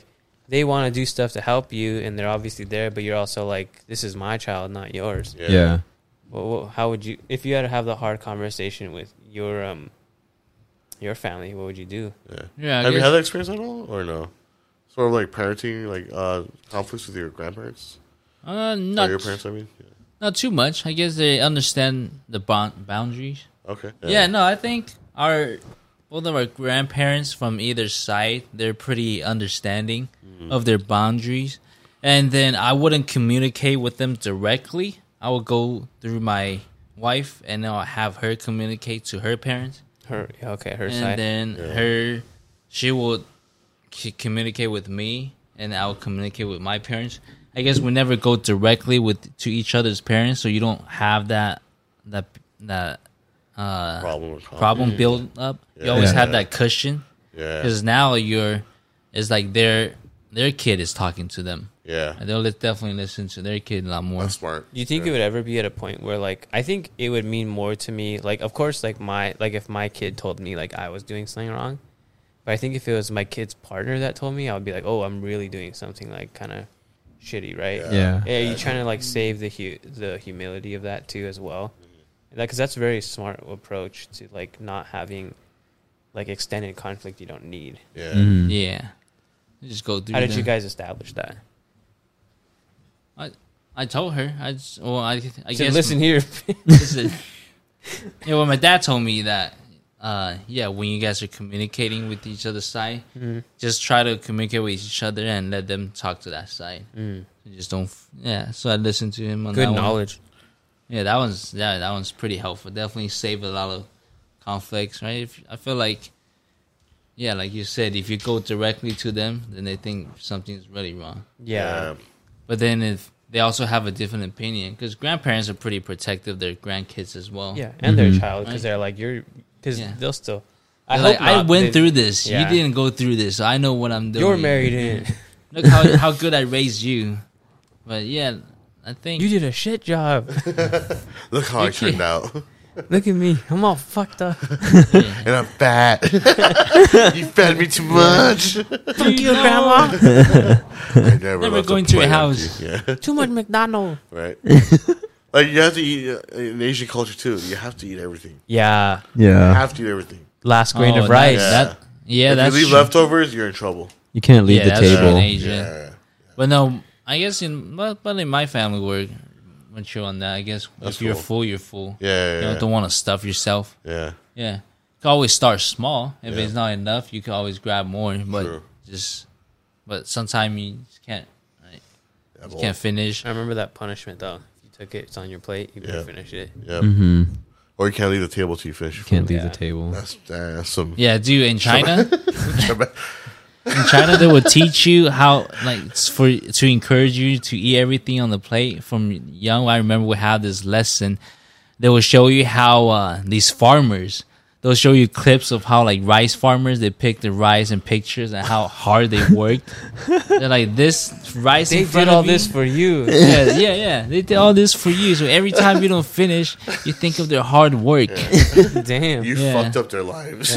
they want to do stuff to help you, and they're obviously there, but you're also like, this is my child, not yours. Yeah. Yeah. Well, well, how would you, if you had to have the hard conversation with your um your family, what would you do? Yeah. Yeah, I Have you guess- had that experience at all, or no? Sort of like parenting, like uh, conflicts with your grandparents, Uh, or not your parents. I mean, yeah. not too much. I guess they understand the bond boundaries. Okay. Yeah. no, I think our both of our grandparents from either side, they're pretty understanding of their boundaries. And then I wouldn't communicate with them directly. I would go through my wife, and then I'll have her communicate to her parents. Her, okay, her and side. then Yeah. her, she will c- communicate with me, and I will communicate with my parents. I guess we never go directly with to each other's parents, so you don't have that that that uh, Problem or conflict. problem build up. You Yeah. always Yeah. have that cushion Yeah. because now you're, it's like their their kid is talking to them, Yeah. and they'll li- definitely listen to their kid a lot more. That's smart. Do you think yeah. it would ever be at a point where, like, I think it would mean more to me, like, of course, like my, like if my kid told me like I was doing something wrong, but I think if it was my kid's partner that told me, I would be like, oh, I'm really doing something like kind of shitty, right? Yeah. Yeah. Yeah, you trying to like save the hu- the humility of that too as well, because that's a very smart approach to like not having like extended conflict you don't need. Yeah. Mhm. Yeah, you just go through. How did them. you guys establish that? I I told her. I just, well, I I So guess listen here. Listen. Yeah, well, my dad told me that, uh, yeah, when you guys are communicating with each other's side, Mhm. just try to communicate with each other and let them talk to that side. Mm. You just don't, f- yeah. So I listened to him on Good that one. knowledge. Yeah, that one's yeah, that one's pretty helpful. Definitely save a lot of conflicts, right? If, I feel like, yeah, like you said, if you go directly to them, then they think something's really wrong. Yeah. But then if they also have a different opinion, because grandparents are pretty protective of their grandkids as well. Yeah, and their Mhm. child, because Right. they're like you're, because Yeah. they'll still. I, I like, hope I not, went they- through this. Yeah. You didn't go through this. So I know what I'm doing. You're married in. Look how how good I raised you. But yeah, I think You did a shit job. Look how I You turned out. Look at me. I'm all fucked up. yeah. And I'm fat. You fed me too much. Fuck you, grandma. I never, Never left go a into your plate house. empty. Yeah. Too much McDonald's. Right. Like you have to eat uh, in Asian culture too. You have to eat everything. Yeah. You Yeah. have to eat everything. Last grain Oh, of rice. Yeah. That, yeah, if that's you leave true. leftovers, you're in trouble. You can't leave Yeah, the that's true in table. Asia. Yeah. But no, I guess in but, but in my family we're mature on that. I guess That's if you're cool. full, you're full. Yeah. Yeah. You Yeah. don't, don't want to stuff yourself. yeah. Yeah, you can always start small. If Yeah. it's not enough, you can always grab more. But True. just, but sometimes you just can't. Right? Yeah, You well, can't finish. I remember that punishment though. If you took it, it's on your plate. You better Yeah. finish it. yeah. Mm-hmm. Or you can't leave the table till you finish. your Can't food. leave Yeah. the table. That's, that's some. Yeah, dude. In China, Yeah. in China, they would teach you how, like, it's for to encourage you to eat everything on the plate from young. I remember we had this lesson. They will show you how uh, these farmers. They'll show you clips of how like rice farmers they pick the rice and pictures and how hard they worked. They're like this rice. They in front did all of you- this for you. yeah, yeah, yeah. They did all this for you. So every time you don't finish, you think of their hard work. Damn. You Yeah. fucked up their lives.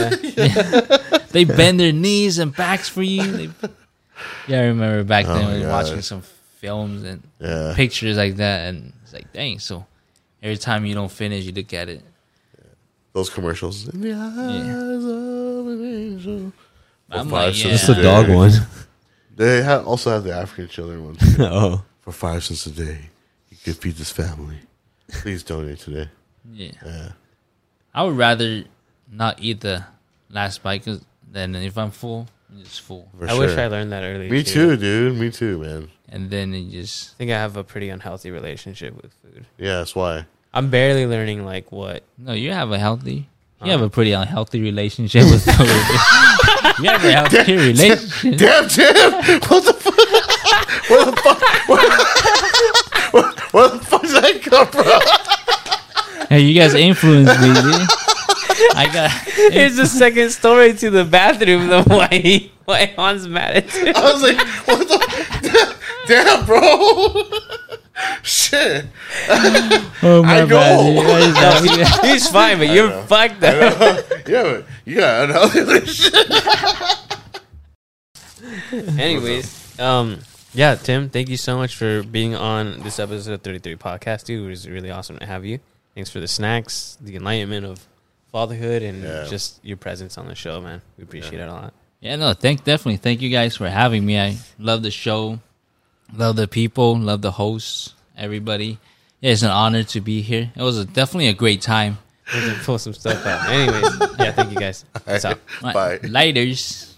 They bend their knees and backs for you. They, yeah, I remember back then Oh my we were God. watching some films and Yeah. pictures like that, and it's like, dang. So every time you don't finish, you look at it. Those commercials. In the eyes of an angel. For I'm five like, yeah. cents That's the dog one. They have, also have the African children one. Too. Oh. For five cents a day, you can feed this family. Please donate today. Yeah, Yeah. I would rather not eat the last bite 'cause then if I'm full, I'm just full, For I sure. wish I learned that earlier. Me too, dude. Me too, man. and then it just I think I have a pretty unhealthy relationship with food. Yeah, that's why. I'm barely learning like what. no. You have a healthy. You Uh. have a pretty unhealthy relationship with food. You have a healthy relationship. Damn, Tim! What the fuck? Where the fuck? Where, where, where the fuck did that come from? Hey, you guys influenced me, dude. I got. Here's the second story to the bathroom. The why he, why Han's mad at you. I was like, what the? Damn, bro! Shit. Oh I know. dude. I No, just- he- he's fine, but you're fucked up. Yeah, but you got unhealthy relationship. Anyways, Um, yeah, Tim, thank you so much for being on this episode of thirty-three Podcast, dude. It was really awesome to have you. Thanks for the snacks, the enlightenment of fatherhood, and Yeah. just your presence on the show, man. We appreciate Yeah. it a lot. Yeah, no, thank definitely thank you guys for having me. I love the show, love the people, love the hosts, everybody. Yeah, it's an honor to be here. It was a, definitely a great time. We're gonna pull some stuff out. Anyways, yeah, thank you guys. Peace out. Bye. Lighters.